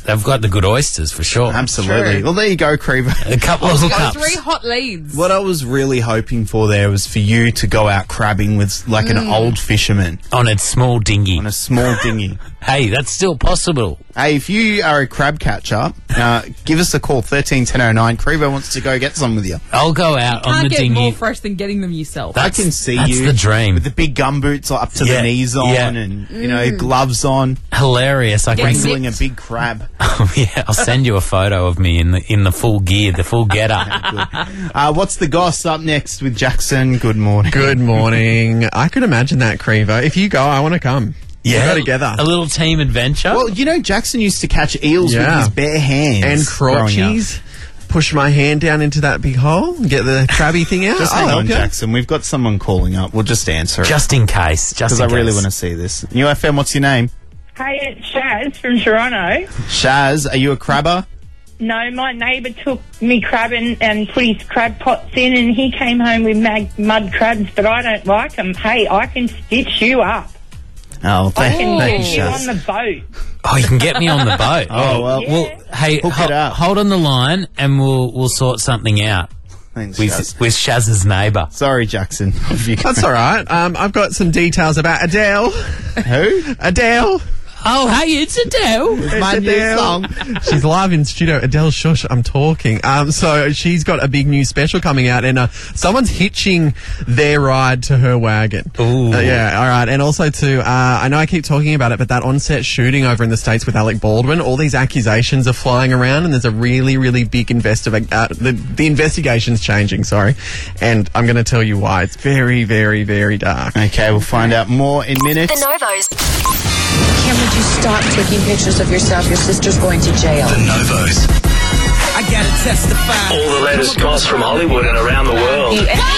they've got the good oysters for sure. Absolutely. True. Well, there you go, Creeper. A couple Oh, of we've got hookups. three hot leads. What I was really hoping for there was for you to go out crabbing with like an Mm. old fisherman On a small dinghy. on a small dinghy. Hey, that's still possible. Hey, if you are a crab catcher, uh, give us a call, thirteen ten oh nine. Creeper wants to go get some with you. I'll go out on Can't the get dinghy. more fresh than getting them yourself. I can see that's you. the dream. With the big gumboots up to Yeah, the knees on yeah. and, you know, gloves on, Hilarious. I can wrangling a big crab. Oh, yeah, I'll send you a photo of me in the in the full gear, the full get up. Uh, what's the goss up next with Jackson? Good morning. Good morning. I could imagine that, Creever. If you go, I want to come. Yeah, We'll go together. A little team adventure. Well, you know, Jackson used to catch eels Yeah. with his bare hands. And growing up. crotchies. Push my hand down into that big hole and get the crabby thing out. Just I'll hang help on, you. Jackson. We've got someone calling up. We'll just answer it. Just in case. Just Because in I really case. want to see this. U F M, what's your name? Hey, it's Shaz from Toronto. Shaz, are you a crabber? No, my neighbour took me crabbing and put his crab pots in, and he came home with mag- mud crabs, but I don't like them. Hey, I can stitch you up. Oh, I thank, can thank get you, you Shaz. on the boat. Oh, you can get me on the boat. Oh, well, Yeah. Well, hey, Hook ho- it up. hold on the line, and we'll we'll sort something out Thanks, with Shaz. with Shaz's neighbour. Sorry, Jackson. That's all right. Um, I've got some details about Adele. Who? Adele. Oh, hey, it's Adele. It's my new Adele. song. She's live in studio. Adele, shush, I'm talking. Um, so she's got a big new special coming out, and uh, someone's hitching their ride to her wagon. Ooh. Uh, yeah, all right. And also to, uh, I know I keep talking about it, but that on-set shooting over in the States with Alec Baldwin, all these accusations are flying around, and there's a really, really big investiva- uh, the, the investigation's changing, sorry. And I'm going to tell you why. It's very, very, very dark. Okay, we'll find out more in minutes. The Novos. Kim, would you stop taking pictures of yourself? Your sister's going to jail. The Novos. I gotta testify. All the latest goss from Hollywood and around the world.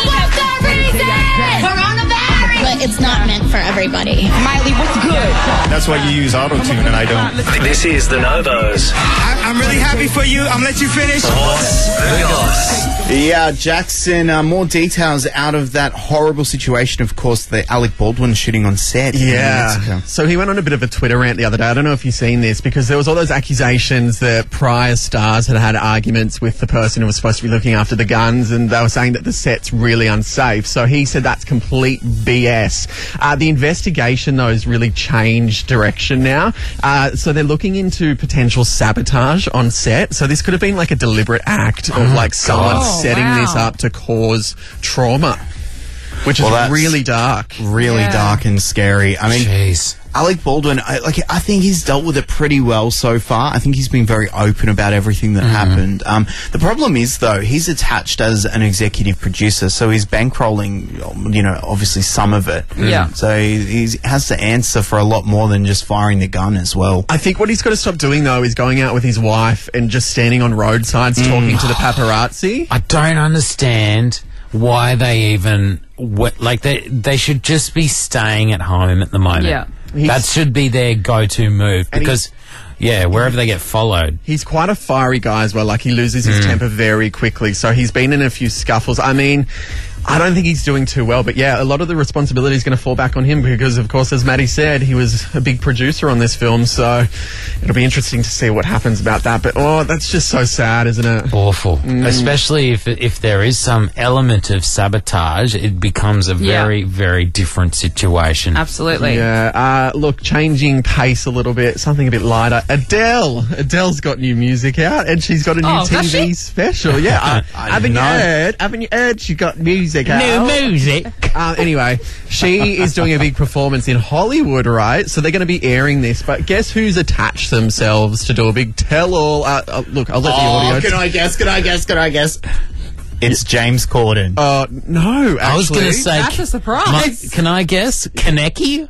But it's not meant for everybody. Miley, what's good? That's why you use auto-tune and I don't. This is the Novos. I, I'm really happy for you. I'm let you finish. What's the goss? Yeah, Jackson, uh, more details out of that horrible situation, of course, the Alec Baldwin shooting on set. in Mexico. Yeah. So he went on a bit of a Twitter rant the other day. I don't know if you've seen this, because there was all those accusations that prior stars had had arguments with the person who was supposed to be looking after the guns, and they were saying that the set's really unsafe. So he said that's complete B S. Uh, the investigation, though, has really changed direction now. Uh, so they're looking into potential sabotage on set. So this could have been like a deliberate act of like someone God. setting wow. this up to cause trauma, which is Well, that's really dark. Really Yeah. dark and scary. I mean, Jeez. Alec Baldwin, I, like, I think he's dealt with it pretty well so far. I think he's been very open about everything that happened. Um, the problem is, though, he's attached as an executive producer, so he's bankrolling, you know, obviously some of it. Yeah. So he he's, has to answer for a lot more than just firing the gun as well. I think what he's got to stop doing, though, is going out with his wife and just standing on roadsides talking to the paparazzi. I don't understand why they even wh- like they they should just be staying at home at the moment. Yeah. That should be their go-to move And because yeah, wherever they get followed. He's quite a fiery guy as well. Like, he loses his temper very quickly. So he's been in a few scuffles. I mean, I don't think he's doing too well. But yeah, a lot of the responsibility is going to fall back on him because, of course, as Maddie said, he was a big producer on this film. So it'll be interesting to see what happens about that. But, oh, that's just so sad, isn't it? Awful. Especially if if there is some element of sabotage, it becomes a Yeah. very, very different situation. Absolutely. Yeah. Uh, look, changing pace a little bit, something a bit lighter. Adele. Adele's got new music out, and she's got a new Oh, T does V she? special. Yeah. Uh, I haven't you know. heard? Haven't you heard? She got music out. New music. Uh, anyway, she is doing a big performance in Hollywood, right? So they're going to be airing this, but guess who's attached themselves to do a big tell-all? Uh, uh, look, I'll let the audio... Oh, can I guess? Can I guess? Can I guess? It's James Corden. Uh, no, actually. I was going to say, That's a surprise. my- can I guess? Kaneki?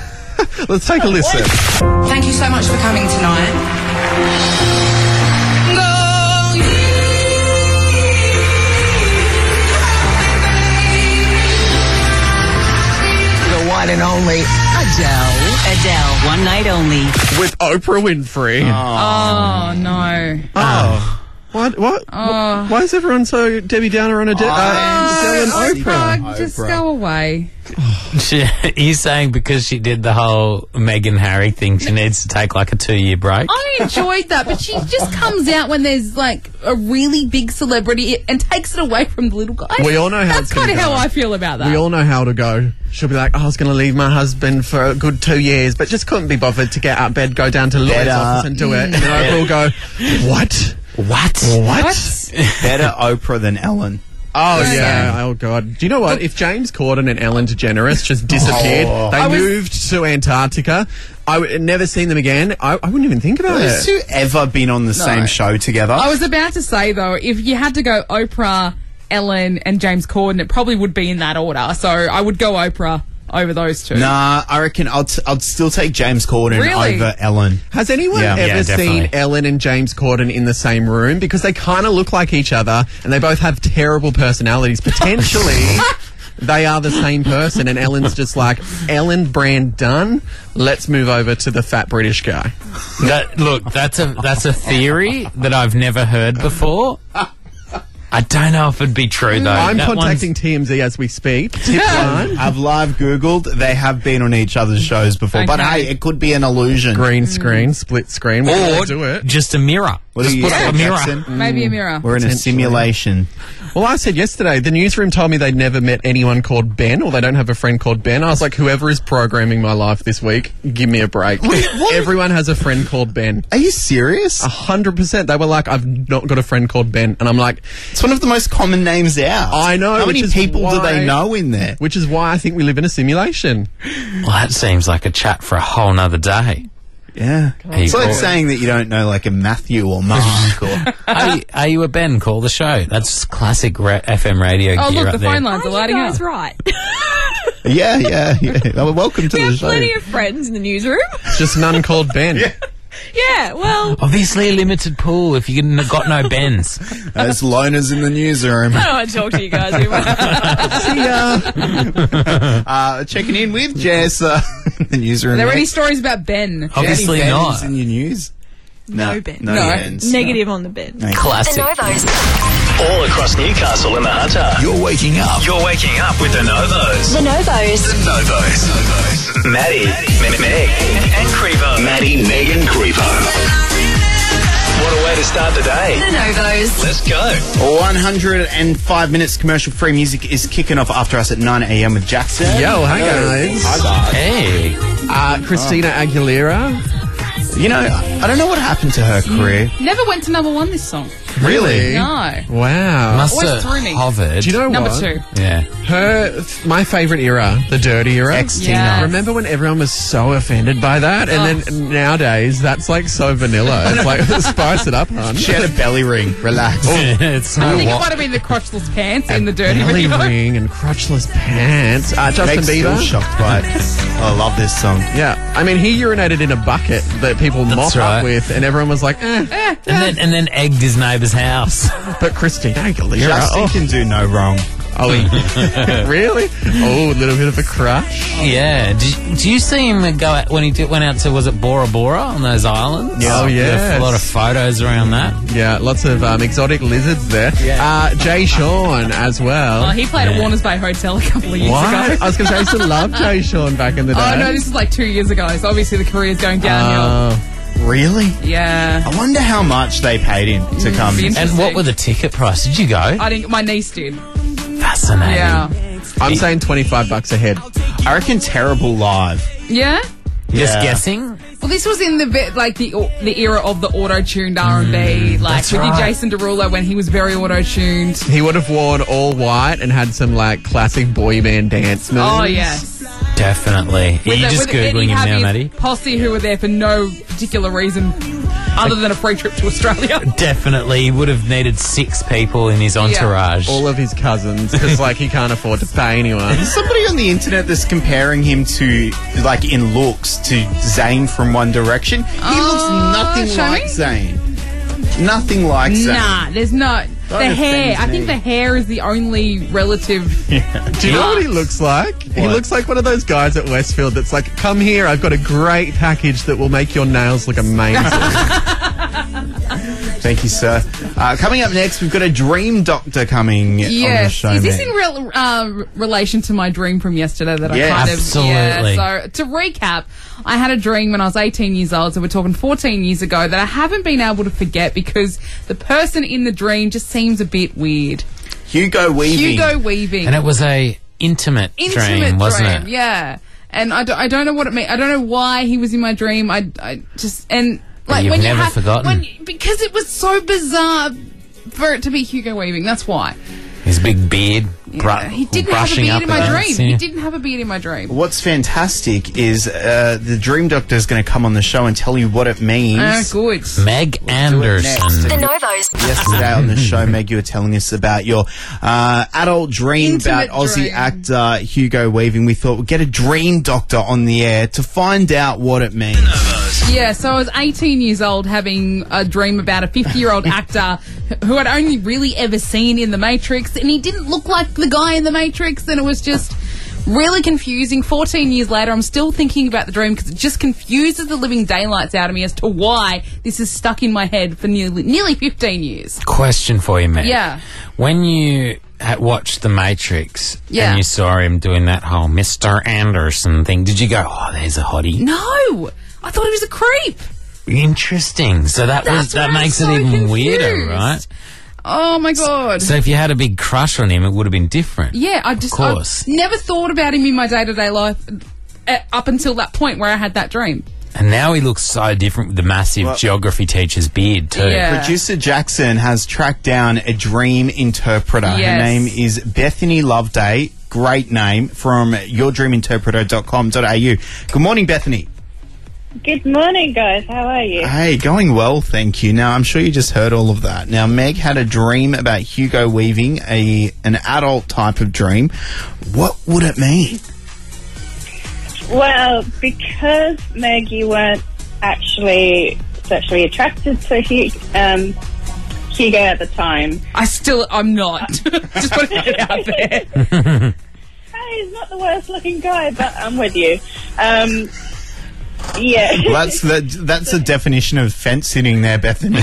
Let's take a listen. Thank you so much for coming tonight. The one and only Adele. Adele, one night only. With Oprah Winfrey. Oh, no. Oh. What? What? Oh. Why is everyone so Debbie Downer on a de- uh, Oh, Dylan Oprah? Oprah, just go away. She, he's saying because she did the whole Meghan Harry thing, she needs to take like a two-year break. I enjoyed that, but she just comes out when there's like a really big celebrity and takes it away from the little guy. We all know how That's it's gonna kind of go. how I feel about that. We all know how to go. She'll be like, oh, I was going to leave my husband for a good two years, but just couldn't be bothered to get out of bed, go down to Lloyd's Better. office and do it. And then Oprah will go, what? What? What? Better Oprah than Ellen. Oh, Yeah. yeah. Oh, God. Do you know what? If James Corden and Ellen DeGeneres just disappeared, Oh. they I was- moved to Antarctica, I would never seen them again, I, I wouldn't even think about Has it. two ever been on the same show together? I was about to say though, if you had to go Oprah, Ellen, and James Corden, it probably would be in that order. So I would go Oprah over those two. Nah, I reckon I'd, t- I'd still take James Corden Really? over Ellen. Has anyone Yeah. ever Yeah, definitely. seen Ellen and James Corden in the same room? Because they kind of look like each other, and they both have terrible personalities. Potentially, they are the same person, and Ellen's just like, Ellen brand done. Let's move over to the fat British guy. That, look, that's a that's a theory that I've never heard before. I don't know if it'd be true though. I'm That contacting one's- T M Z as we speak. Tip line. I've live Googled. They have been on each other's shows before. But Okay. hey, it could be an illusion. Green screen, split screen. We're or gonna do it. just a mirror. What just do you put say, up a mirror. Jackson? Maybe a mirror. We're in a Potentially. simulation. Well, I said yesterday, the newsroom told me they'd never met anyone called Ben, or they don't have a friend called Ben. I was like, whoever is programming my life this week, give me a break. Everyone has a friend called Ben. Are you serious? A hundred percent. They were like, I've not got a friend called Ben. And I'm like, It's one of the most common names out. I know. How which many is people do why- they know in there? Which is why I think we live in a simulation. Well, that seems like a chat for a whole nother day. Yeah. Hey, It's like or- saying that you don't know like a Matthew or Mark or... are, you, are you a Ben? Call the show. That's classic ra- F M radio Oh, gear look, up the there. phone lines are lighting up. Guys, right. Yeah, yeah, yeah. Well, welcome to We the have show. plenty of friends in the newsroom. Just none called Ben. Yeah, well, Obviously a limited pool if you got no Bens. There's loners in the newsroom. I don't want to talk to you guys anymore. See ya. uh, checking in with Jess uh, in the newsroom. Are there any next. stories about Ben? Obviously Any not. Bens in your news? No Ben. No, No. Bens. Negative on the bed. The Classic. Novos. All across Newcastle and the Hunter. You're waking up. You're waking up with the Novos. The Novos. The Novos. Novos. Maddie, M- Meg, and Creepo. Maddie, Meg, and Creepo. What a way to start the day. The Novos. Let's go. one hundred five minutes commercial-free music is kicking off after us at nine a.m. with Jackson. Yo, hi guys. Hi guys. Hey. Uh, Christina Aguilera. You know, I don't know what happened to her career. Never went to number one, this song. Really? No. Wow. Must Always have threw me. hovered. Do you know Number what? two. Yeah. Her, my favourite era, the dirty era. Ex-Tina. Yes. Remember when everyone was so offended by that? And then nowadays, that's like so vanilla. It's like, spice it up, hon. She had a belly ring. Relax. it's I no think it what. might have been the crotchless pants in the dirty Belly video. ring and crotchless pants. Uh, Justin Meg's still Bieber. shocked by it. I love this song. Yeah, I mean, he urinated in a bucket that people mop right. up with, and everyone was like, eh. Eh, And then, and then egged his neighbour's house. But Christina Aguilera. Justin Oh, can do no wrong. oh he, really? Oh, a little bit of a crush. Yeah. Did, did you see him go out when he did, went out to, was it Bora Bora on those islands? Yeah. Oh, There were yes. A lot of photos around that. Yeah, lots of um, exotic lizards there. Uh, Jay Sean as well. Oh, he played at Warners Bay Hotel a couple of years What? ago. I was going to say, I used to love Jay Sean back in the day. Oh, no, this is like two years ago, so obviously the career's going downhill. Oh. Really? Yeah. I wonder how much they paid him to come. be And interesting. what were the ticket price? Did you go? I didn't, my niece did. Fascinating. Yeah. I'm saying twenty-five bucks a head. I reckon terrible live. Yeah? Just Yeah. guessing? Well, this was in the bit like the the era of the auto-tuned R and B, like that's with your right. Jason Derulo when he was very auto-tuned. He would have worn all white and had some like classic boy band dance moves. Oh yes. Definitely. Are With you the- just with the- Googling he'd him have now, his Maddie? Posse who were there for no particular reason other than a free trip to Australia. Definitely. He would have needed six people in his entourage. All of his cousins, because like he can't afford to pay anyone. There's somebody on the internet that's comparing him to, like, in looks, to Zayn from One Direction. He looks nothing show like me. Zayn. Nothing like Zayn. Nah, there's not. The Don't hair. offend I think me. the hair is the only relative. Do you know what he looks like? He What? looks like one of those guys at Westfield that's like, come here, I've got a great package that will make your nails look amazing. Thank you, sir. Uh, coming up next, we've got a dream doctor coming on the Yes. show. Is this Meg. in real uh, relation to my dream from yesterday that Yeah, I kind absolutely. of... Yeah, so to recap, I had a dream when I was eighteen years old, so we're talking fourteen years ago, that I haven't been able to forget because the person in the dream just seems a bit weird. Hugo Weaving. Hugo Weaving. And it was a intimate, Intimate dream, wasn't dream, it? yeah. And I don't, I don't know what it means. I don't know why he was in my dream. I, I just... and But like you've when never you have, forgotten? When, because it was so bizarre for it to be Hugo Weaving. That's why. His big beard, bru- Yeah, he didn't have a brushing beard up in my against dream. you. He didn't have a beard in my dream. What's fantastic is uh, the dream doctor is going to come on the show and tell you what it means. Oh, good. Meg Anderson. The Novos. Yesterday on the show, Meg, you were telling us about your uh, adult dream Intimate about Aussie dream. actor Hugo Weaving. We thought we'd get a dream doctor on the air to find out what it means. Yeah, so I was eighteen years old having a dream about a fifty-year-old actor who I'd only really ever seen in The Matrix, and he didn't look like the guy in The Matrix, and it was just really confusing. fourteen years later, I'm still thinking about the dream because it just confuses the living daylights out of me as to why this is stuck in my head for nearly nearly fifteen years. Question for you, Meg. Yeah. When you had watched The Matrix Yeah. and you saw him doing that whole Mister Anderson thing, did you go, oh, there's a hottie? No! I thought he was a creep! Interesting. So that was That's that why I'm makes so it even confused. weirder, right? Oh my god. So if you had a big crush on him, it would have been different. Yeah, I just Of course. I never thought about him in my day-to-day life uh, up until that point where I had that dream. And now he looks so different with the massive Well- geography teacher's beard too. Yeah. Producer Jackson has tracked down a dream interpreter. Her Yes. name is Bethany Loveday. Great name, from your dream interpreter dot com dot a u. Good morning, Bethany. Good morning, guys. How are you? Hey, going well, thank you. Now, I'm sure you just heard all of that. Now, Meg had a dream about Hugo Weaving, a an adult type of dream. What would it mean? Well, because, Meg, you weren't actually sexually attracted to Hugh, um, Hugo at the time. I still, I'm not. Just putting it out there. Hey, he's not the worst looking guy, but I'm with you. Um, yeah. Well, that's the, that's the definition of fence sitting there, Bethany.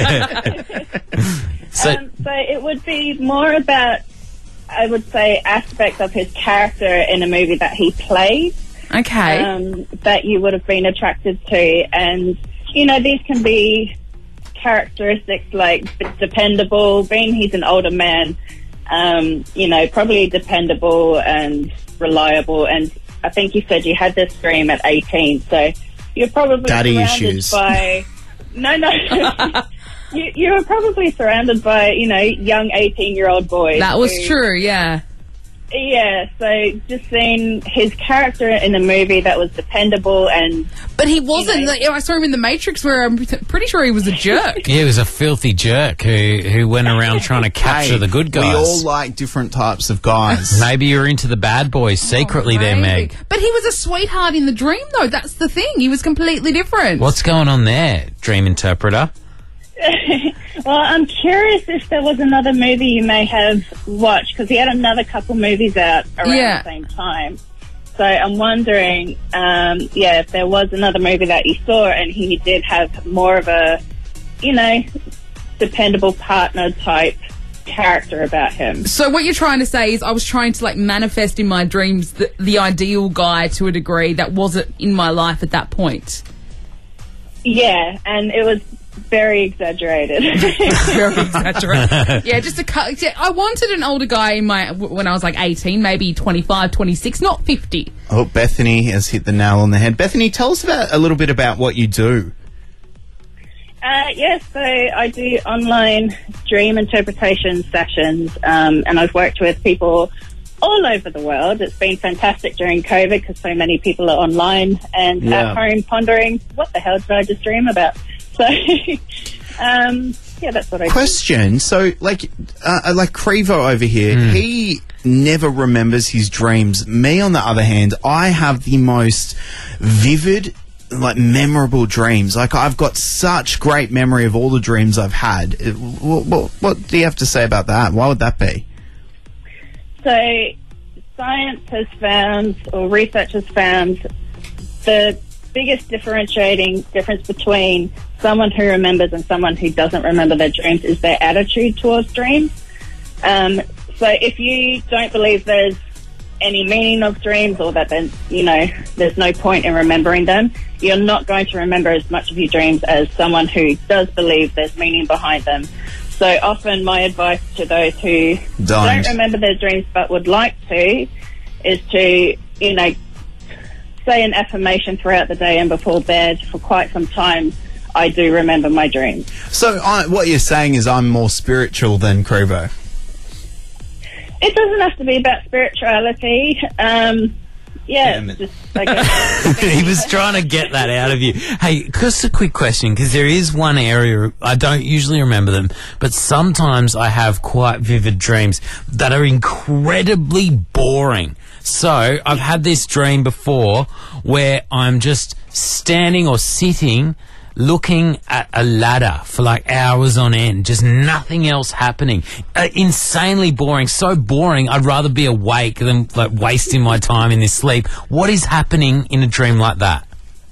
So um, so it would be more about, I would say, aspects of his character in a movie that he played. Okay. Um, that you would have been attracted to. And, you know, these can be characteristics like dependable, being he's an older man, um, you know, probably dependable and reliable. And I think you said you had this dream at eighteen, so you're probably Daddy surrounded issues. by... No, no. you, you were probably surrounded by, you know, young eighteen-year-old boys. That was who- true, yeah. Yeah, so just seeing his character in a movie that was dependable and... But he wasn't. You know. Like, I saw him in The Matrix where I'm p- pretty sure he was a jerk. yeah, he was a filthy jerk who who went around trying to capture Hey, the good guys. We all like different types of guys. Maybe you're into the bad boys secretly there, Maybe. Meg. But he was a sweetheart in the dream, though. That's the thing. He was completely different. What's going on there, dream interpreter? Well, I'm curious if there was another movie you may have watched, because he had another couple movies out around Yeah. the same time. So I'm wondering, um, yeah, if there was another movie that you saw and he did have more of a, you know, dependable partner type character about him. So what you're trying to say is I was trying to, like, manifest in my dreams the, the ideal guy to a degree that wasn't in my life at that point. Yeah, and it was very exaggerated. Very exaggerated. Yeah, just a cut. Yeah, I wanted an older guy in my w- when I was like eighteen, maybe twenty-five, twenty-six, not fifty. Oh, Bethany has hit the nail on the head. Bethany, tell us about a little bit about what you do. Uh, yes, so I do online dream interpretation sessions, um, and I've worked with people all over the world. It's been fantastic during COVID because so many people are online and Yeah. at home pondering, what the hell did I just dream about? So, um, yeah, that's what I do. Question. So, like, uh, like Crevo over here, he never remembers his dreams. Me, on the other hand, I have the most vivid, like, memorable dreams. Like, I've got such great memory of all the dreams I've had. It- What, what, what do you have to say about that? Why would that be? So, science has found, or research has found, the biggest differentiating difference between someone who remembers and someone who doesn't remember their dreams is their attitude towards dreams. Um, so if you don't believe there's any meaning of dreams, or that then, you know, there's no point in remembering them, you're not going to remember as much of your dreams as someone who does believe there's meaning behind them. So often my advice to those who Don't. don't remember their dreams but would like to is to, you know, say an affirmation throughout the day and before bed. For quite some time, I do remember my dreams. So I, what you're saying is I'm more spiritual than Crevo. It doesn't have to be about spirituality. Um, yeah, it's just, I guess. He was trying to get that out of you. Hey, just a quick question, because there is one area, I don't usually remember them, but sometimes I have quite vivid dreams that are incredibly boring. So I've had this dream before where I'm just standing or sitting looking at a ladder for like hours on end, just nothing else happening. Uh, insanely boring, so boring I'd rather be awake than like wasting my time in this sleep. What is happening in a dream like that?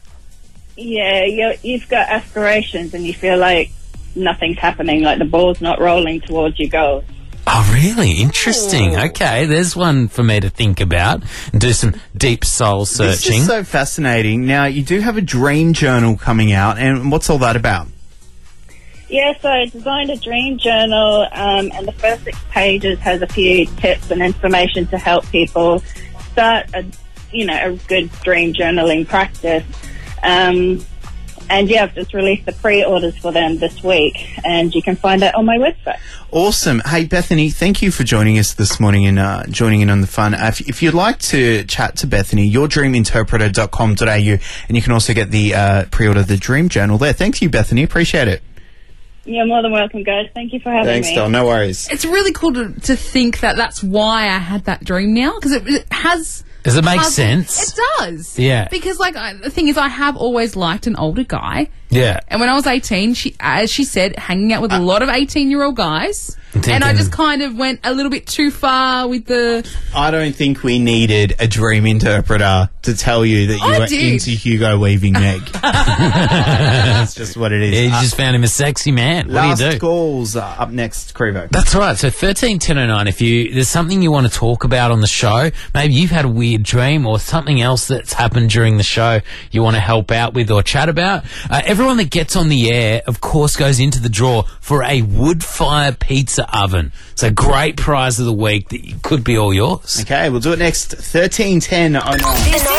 Yeah, you're, you've got aspirations and you feel like nothing's happening, like the ball's not rolling towards your goals. Oh, really? Interesting. Okay, there's one for me to think about and do some deep soul searching. This is so fascinating. Now, you do have a dream journal coming out, and what's all that about? Yeah, so I designed a dream journal, um, and the first six pages has a few tips and information to help people start a, you know, a good dream journaling practice. Um, and yeah, I've just released the pre-orders for them this week, and you can find that on my website. Awesome. Hey, Bethany, thank you for joining us this morning and uh, joining in on the fun. Uh, if, if you'd like to chat to Bethany, your dream interpreter dot com dot a u, and you can also get the uh, pre-order the dream journal there. Thank you, Bethany. Appreciate it. You're more than welcome, guys. Thank you for having Thanks, me. Del. No worries. It's really cool to, to think that that's why I had that dream now, because it, it has... Does it make puzzle- sense? It does. Yeah. Because, like, I, the thing is, I have always liked an older guy. Yeah. And when I was eighteen, she, as she said, hanging out with a lot of eighteen-year-old guys. thinking- And I just kind of went a little bit too far with the... I don't think we needed a dream interpreter to tell you that you I were did. into Hugo weaving Meg. That's just what it is. Yeah, you Uh, just found him a sexy man. What Last do you do? calls uh, up next, Crevo. That's right. So thirteen ten oh nine. If you there's something you want to talk about on the show, maybe you've had a weird dream or something else that's happened during the show you want to help out with or chat about. Uh, everyone that gets on the air, of course, goes into the draw for a wood fire pizza oven. It's a great prize of the week that could be all yours. Okay, we'll do it next. thirteen ten oh nine.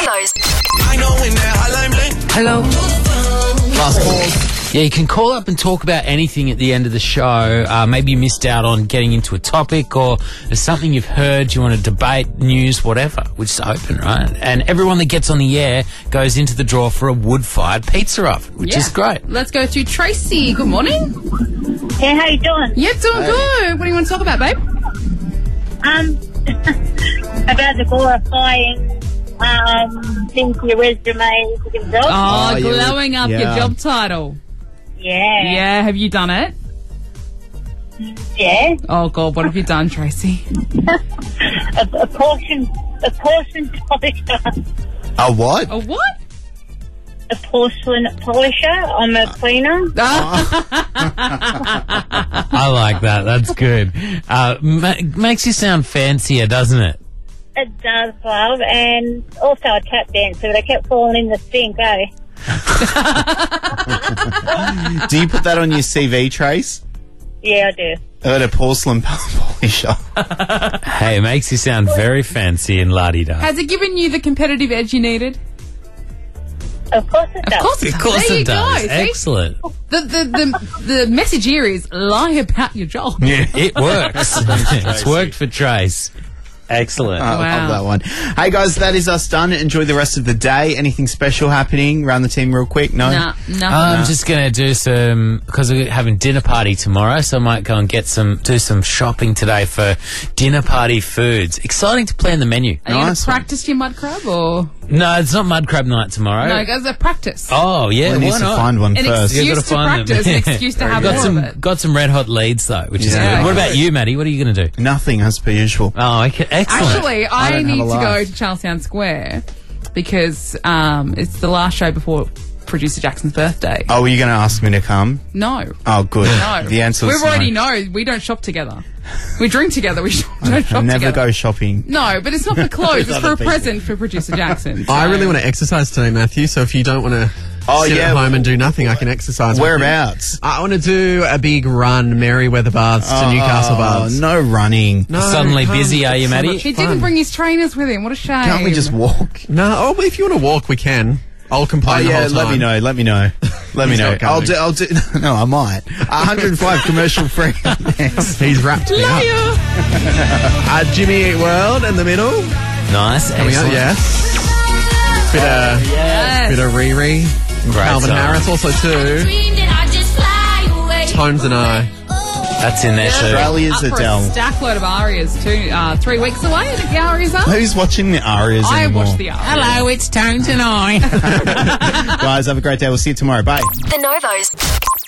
I know when they're hotline bling. Hello. Last calls. Yeah, you can call up and talk about anything at the end of the show. Uh, maybe you missed out on getting into a topic, or there's something you've heard, you want to debate, news, whatever. We're just open, right? And everyone that gets on the air goes into the draw for a wood-fired pizza oven, which Yeah. is great. Let's go to Tracy. Good morning. Hey, how you doing? Yeah, doing Hey. good. What do you want to talk about, babe? Um, about the glorifying um thing for your resume for your job. Oh, glowing up your yeah. job title. Yeah. Yeah, have you done it? Yeah. Oh, God, what have you done, Tracy? a, a portion, a portion polisher. A what? A what? A porcelain polisher. I'm a cleaner. I like that. That's good. Uh, ma- makes you sound fancier, doesn't it? It does, love, and also a tap dancer, but I kept falling in the sink, eh? Do you put that on your C V, Trace? Yeah, I do. I got a porcelain polisher. Hey, it makes you sound very fancy and la-di-da. Has it given you the competitive edge you needed? Of course it does. Of course it does. Of course there it you does. Go, see? Excellent. The, the, the, the message here is lie about your job. Yeah, it works. It's worked for Trace. Excellent. I love that one. Hey guys, that is us done. Enjoy the rest of the day. Anything special happening around the team real quick? No? Nah, nothing. I'm just going to do some, because we're having dinner party tomorrow, so I might go and get some, do some shopping today for dinner party foods. Exciting to plan the menu. Are you going to practice your mud crab or? No, it's not mud crab night tomorrow. No, guys, a practice. Oh, yeah, Well, he why needs to not? find one An first. excuse You gotta to find them. practice, an excuse to have got more some, of it. got some red hot leads, though, which is Yeah. good. What about you, Maddie? What are you going to do? Nothing, as per usual. Oh, okay. Excellent. Actually, I I, don't have need a to life. go to Charlestown Square because um, it's the last show before producer Jackson's birthday. Oh, were you going to ask me to come? No. Oh, good. No. The answer We is already no. know we don't shop together. We drink together. We sh- don't shop I never together. go shopping. No, but it's not for clothes. With It's for other a people. present for producer Jackson. I So- really want to exercise today, Matthew. So if you don't want to Oh, sit yeah. at home and do nothing, I can exercise. with you. Whereabouts? I want to do a big run, Merryweather Baths to Oh, Newcastle Baths. no running. No, Suddenly come. busy, are you, It's so Maddie? much He fun. didn't bring his trainers with him. What a shame. Can't we just walk? No, oh, well, if you want to walk, we can. I'll Oh, complain the yeah, whole time. let me know. Let me know. Let me He's know. not I'll going. do. I'll do. No, I might. one hundred five commercial free. Yes. He's wrapped me up. Uh, Jimmy Eat World in the middle. Nice. Coming up, Excellent. yes. Bit of, Yes. bit of Riri. Great Calvin song. Harris also too. Tones and I. That's in there too. Australia's Up for Adele. a stack load of arias too. Uh, three weeks away. I think the arias are. Who's watching the Arias I anymore? watched the arias. Hello, it's Tones and I. Guys, have a great day. We'll see you tomorrow. Bye. The Novos.